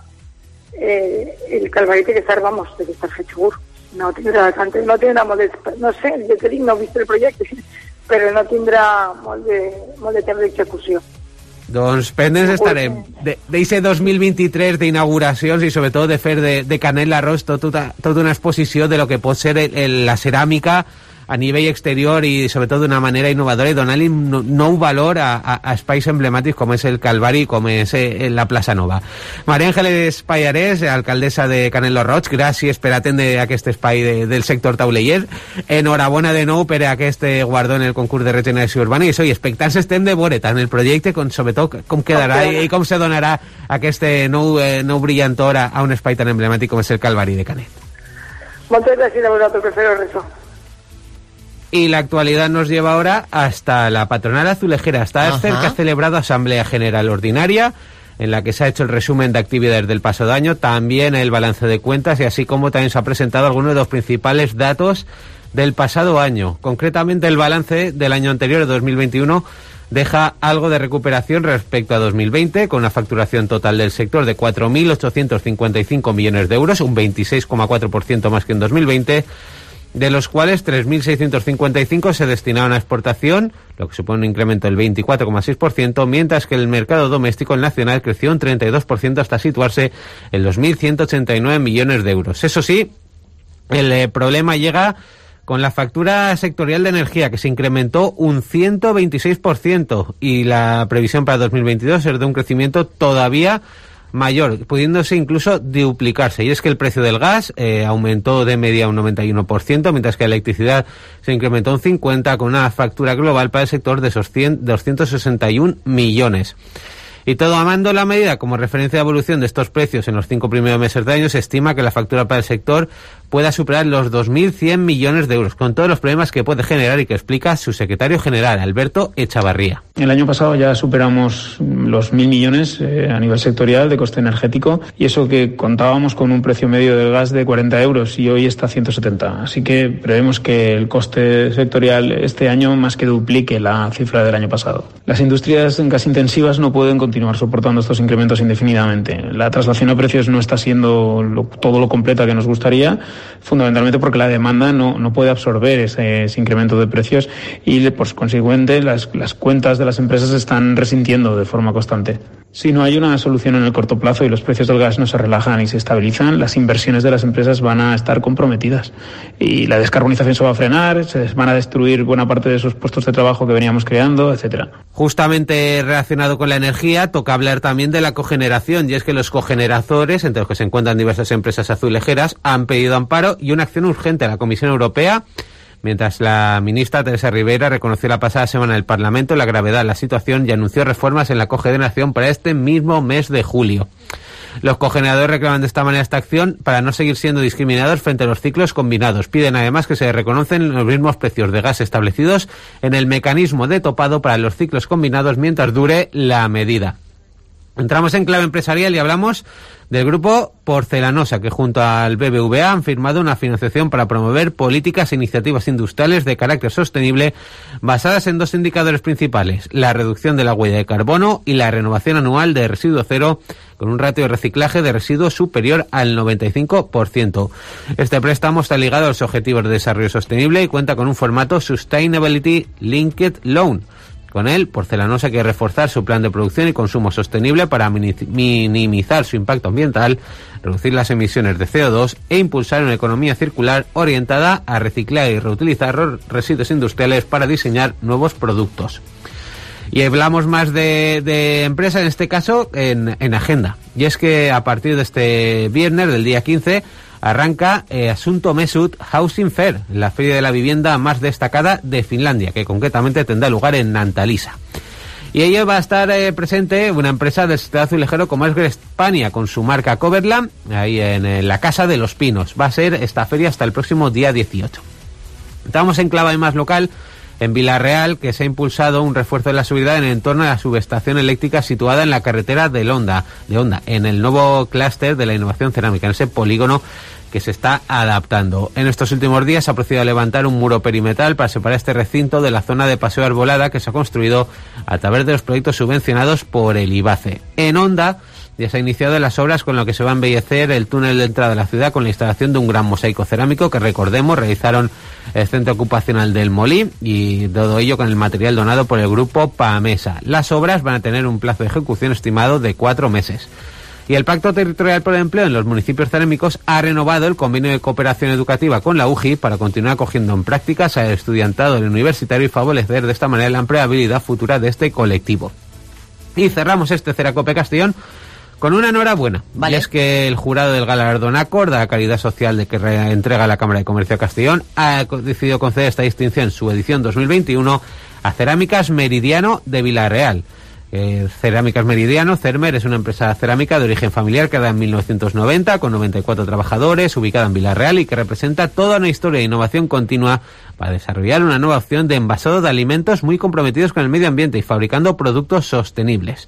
S12: Eh, el Calvari té que estar, vamos, té que estar fet segur. No tindrà, no tindrà molt de, no sé, jo te dic, no he vist el projecte, però no tindrà molt de, molt de temps d'execució.
S9: Doncs pendents estarem d'aquest dos mil vint-i-tres d'inauguracions i sobretot de fer de, de Canet l'Arròs tota tot una exposició de lo que pot ser el, el, la ceràmica a nivell exterior i sobretot d'una manera innovadora i donar-li un nou valor a, a, a espais emblemàtics com és el Calvari i com és eh, la plaça Nova. Maria Ángeles Pallarès, alcaldessa de Canet lo Roig, gràcies per atendre aquest espai de, del sector tauleller. Enhorabona de nou per aquest guardó en el concurs de regeneració urbana i això, i expectants estem de veure tant el projecte com sobretot com quedarà okay. i, i com se donarà aquest nou, eh, nou brillantor a, a un espai tan emblemàtic com és el Calvari de Canet.
S12: Moltes gràcies a vosaltres per fer-ho reso.
S9: Y la actualidad nos lleva ahora hasta la patronal azulejera, hasta Aster, que ha celebrado Asamblea General Ordinaria, en la que se ha hecho el resumen de actividades del pasado año, también el balance de cuentas y así como también se ha presentado algunos de los principales datos del pasado año, concretamente el balance del año anterior, de dos mil veintiuno, deja algo de recuperación respecto a dos mil veinte, con una facturación total del sector de cuatro mil ochocientos cincuenta y cinco millones de euros, un veintiséis coma cuatro por ciento más que en dos mil veinte, de los cuales tres mil seiscientos cincuenta y cinco se destinaron a exportación, lo que supone un incremento del veinticuatro coma seis por ciento, mientras que el mercado doméstico, el nacional, creció un treinta y dos por ciento hasta situarse en dos mil ciento ochenta y nueve millones de euros. Eso sí, el eh, problema llega con la factura sectorial de energía, que se incrementó un ciento veintiséis por ciento, y la previsión para dos mil veintidós es de un crecimiento todavía mayor, pudiéndose incluso duplicarse. Y es que el precio del gas eh, aumentó de media un noventa y uno por ciento, mientras que la electricidad se incrementó un cincuenta por ciento, con una factura global para el sector de esos doscientos sesenta y uno millones. Y todo amando la medida como referencia de evolución de estos precios en los cinco primeros meses del año, se estima que la factura para el sector pueda superar los dos mil cien millones de euros, con todos los problemas que puede generar y que explica su secretario general, Alberto Echavarría.
S5: El año pasado ya superamos los mil millones eh, a nivel sectorial de coste energético, y eso que contábamos con un precio medio del gas de cuarenta euros y hoy está a ciento setenta. Así que prevemos que el coste sectorial este año más que duplique la cifra del año pasado. Las industrias gas intensivas no pueden continuar soportando estos incrementos indefinidamente. La traslación a precios no está siendo lo, todo lo completa que nos gustaría, fundamentalmente porque la demanda no, no puede absorber ese, ese incremento de precios, y por consiguiente las, las cuentas de las empresas están resintiendo de forma constante. Si no hay una solución en el corto plazo y los precios del gas no se relajan y se estabilizan, las inversiones de las empresas van a estar comprometidas y la descarbonización se va a frenar, se van a destruir buena parte de esos puestos de trabajo que veníamos creando, etcétera.
S9: Justamente relacionado con la energía, toca hablar también de la cogeneración, y es que los cogeneradores, entre los que se encuentran diversas empresas azulejeras, han pedido amparo y una acción urgente a la Comisión Europea, mientras la ministra Teresa Rivera reconoció la pasada semana en el Parlamento la gravedad de la situación y anunció reformas en la cogeneración para este mismo mes de julio. Los cogeneradores reclaman de esta manera esta acción para no seguir siendo discriminados frente a los ciclos combinados. Piden además que se reconocen los mismos precios de gas establecidos en el mecanismo de topado para los ciclos combinados mientras dure la medida. Entramos en clave empresarial y hablamos del grupo Porcelanosa, que junto al B B V A han firmado una financiación para promover políticas e iniciativas industriales de carácter sostenible basadas en dos indicadores principales: la reducción de la huella de carbono y la renovación anual de residuo cero, con un ratio de reciclaje de residuos superior al noventa y cinco por ciento. Este préstamo está ligado a los objetivos de desarrollo sostenible y cuenta con un formato Sustainability Linked Loan. Con él, Porcelanosa quiere reforzar su plan de producción y consumo sostenible para minimizar su impacto ambiental, reducir las emisiones de C O dos e impulsar una economía circular orientada a reciclar y reutilizar residuos industriales para diseñar nuevos productos. Y hablamos más de, de empresa, en este caso en, en agenda. Y es que a partir de este viernes, del día quince, arranca eh, Asunto Mesut Housing Fair, la feria de la vivienda más destacada de Finlandia, que concretamente tendrá lugar en Naantaliissa. Y ello va a estar eh, presente una empresa del sector azulejero como es Grespania, con su marca Coverland, ahí en, en la Casa de los Pinos. Va a ser esta feria hasta el próximo día dieciocho. Estamos en clave más local, en Vilarreal, que se ha impulsado un refuerzo de la seguridad en el entorno de la subestación eléctrica situada en la carretera de Honda, de Honda, en el nuevo clúster de la innovación cerámica, en ese polígono que se está adaptando. En estos últimos días se ha procedido a levantar un muro perimetral para separar este recinto de la zona de paseo arbolada que se ha construido a través de los proyectos subvencionados por el IBACE. En Honda ya se han iniciado las obras con lo que se va a embellecer el túnel de entrada de la ciudad con la instalación de un gran mosaico cerámico que, recordemos, realizaron el centro ocupacional del Molí, y todo ello con el material donado por el grupo Pamesa. Las obras van a tener un plazo de ejecución estimado de cuatro meses. Y el Pacto Territorial por el Empleo en los municipios cerámicos ha renovado el convenio de cooperación educativa con la U G I para continuar cogiendo en prácticas al estudiantado del universitario y favorecer de esta manera la empleabilidad futura de este colectivo. Y cerramos este Ceracope Castellón con una enhorabuena. Vale. Y es que el jurado del galardón Accord de la calidad social de que entrega la Cámara de Comercio de Castellón ha decidido conceder esta distinción en su edición dos mil veintiuno a Cerámicas Meridiano de Vilarreal. Eh, Cerámicas Meridiano, Cermer, es una empresa cerámica de origen familiar creada en mil novecientos noventa con noventa y cuatro trabajadores, ubicada en Vilarreal y que representa toda una historia de innovación continua para desarrollar una nueva opción de envasado de alimentos muy comprometidos con el medio ambiente y fabricando productos sostenibles.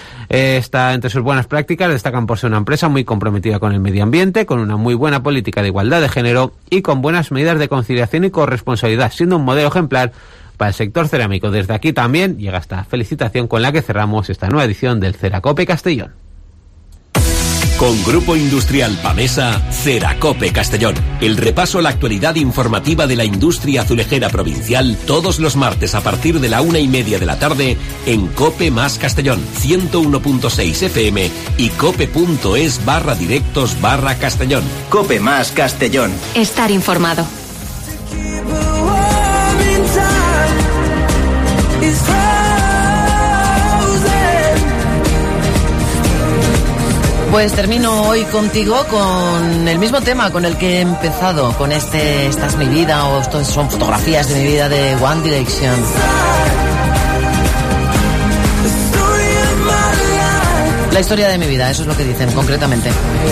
S9: Está entre sus buenas prácticas, destacan por ser una empresa muy comprometida con el medio ambiente, con una muy buena política de igualdad de género y con buenas medidas de conciliación y corresponsabilidad, siendo un modelo ejemplar para el sector cerámico. Desde aquí también llega esta felicitación con la que cerramos esta nueva edición del Ceracope Castellón.
S8: Con Grupo Industrial Pamesa, Ceracope Castellón. El repaso a la actualidad informativa de la industria azulejera provincial todos los martes a partir de la una y media de la tarde en Cope más Castellón, ciento uno punto seis F M y cope.es barra directos barra Castellón.
S1: Cope más Castellón.
S7: Estar informado.
S3: Pues termino hoy contigo con el mismo tema con el que he empezado, con este Esta es mi vida, o esto son fotografías de mi vida de One Direction. La historia de mi vida, eso es lo que dicen concretamente.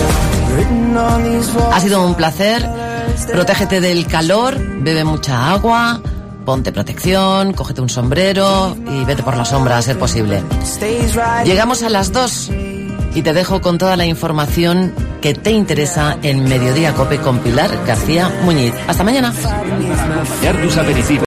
S3: Ha sido un placer. Protégete del calor, bebe mucha agua, ponte protección, cógete un sombrero y vete por la sombra a ser posible. Llegamos a las dos y te dejo con toda la información que te interesa en Mediodía Cope con Pilar García Muñiz. Hasta mañana.
S8: Tus aperitivos.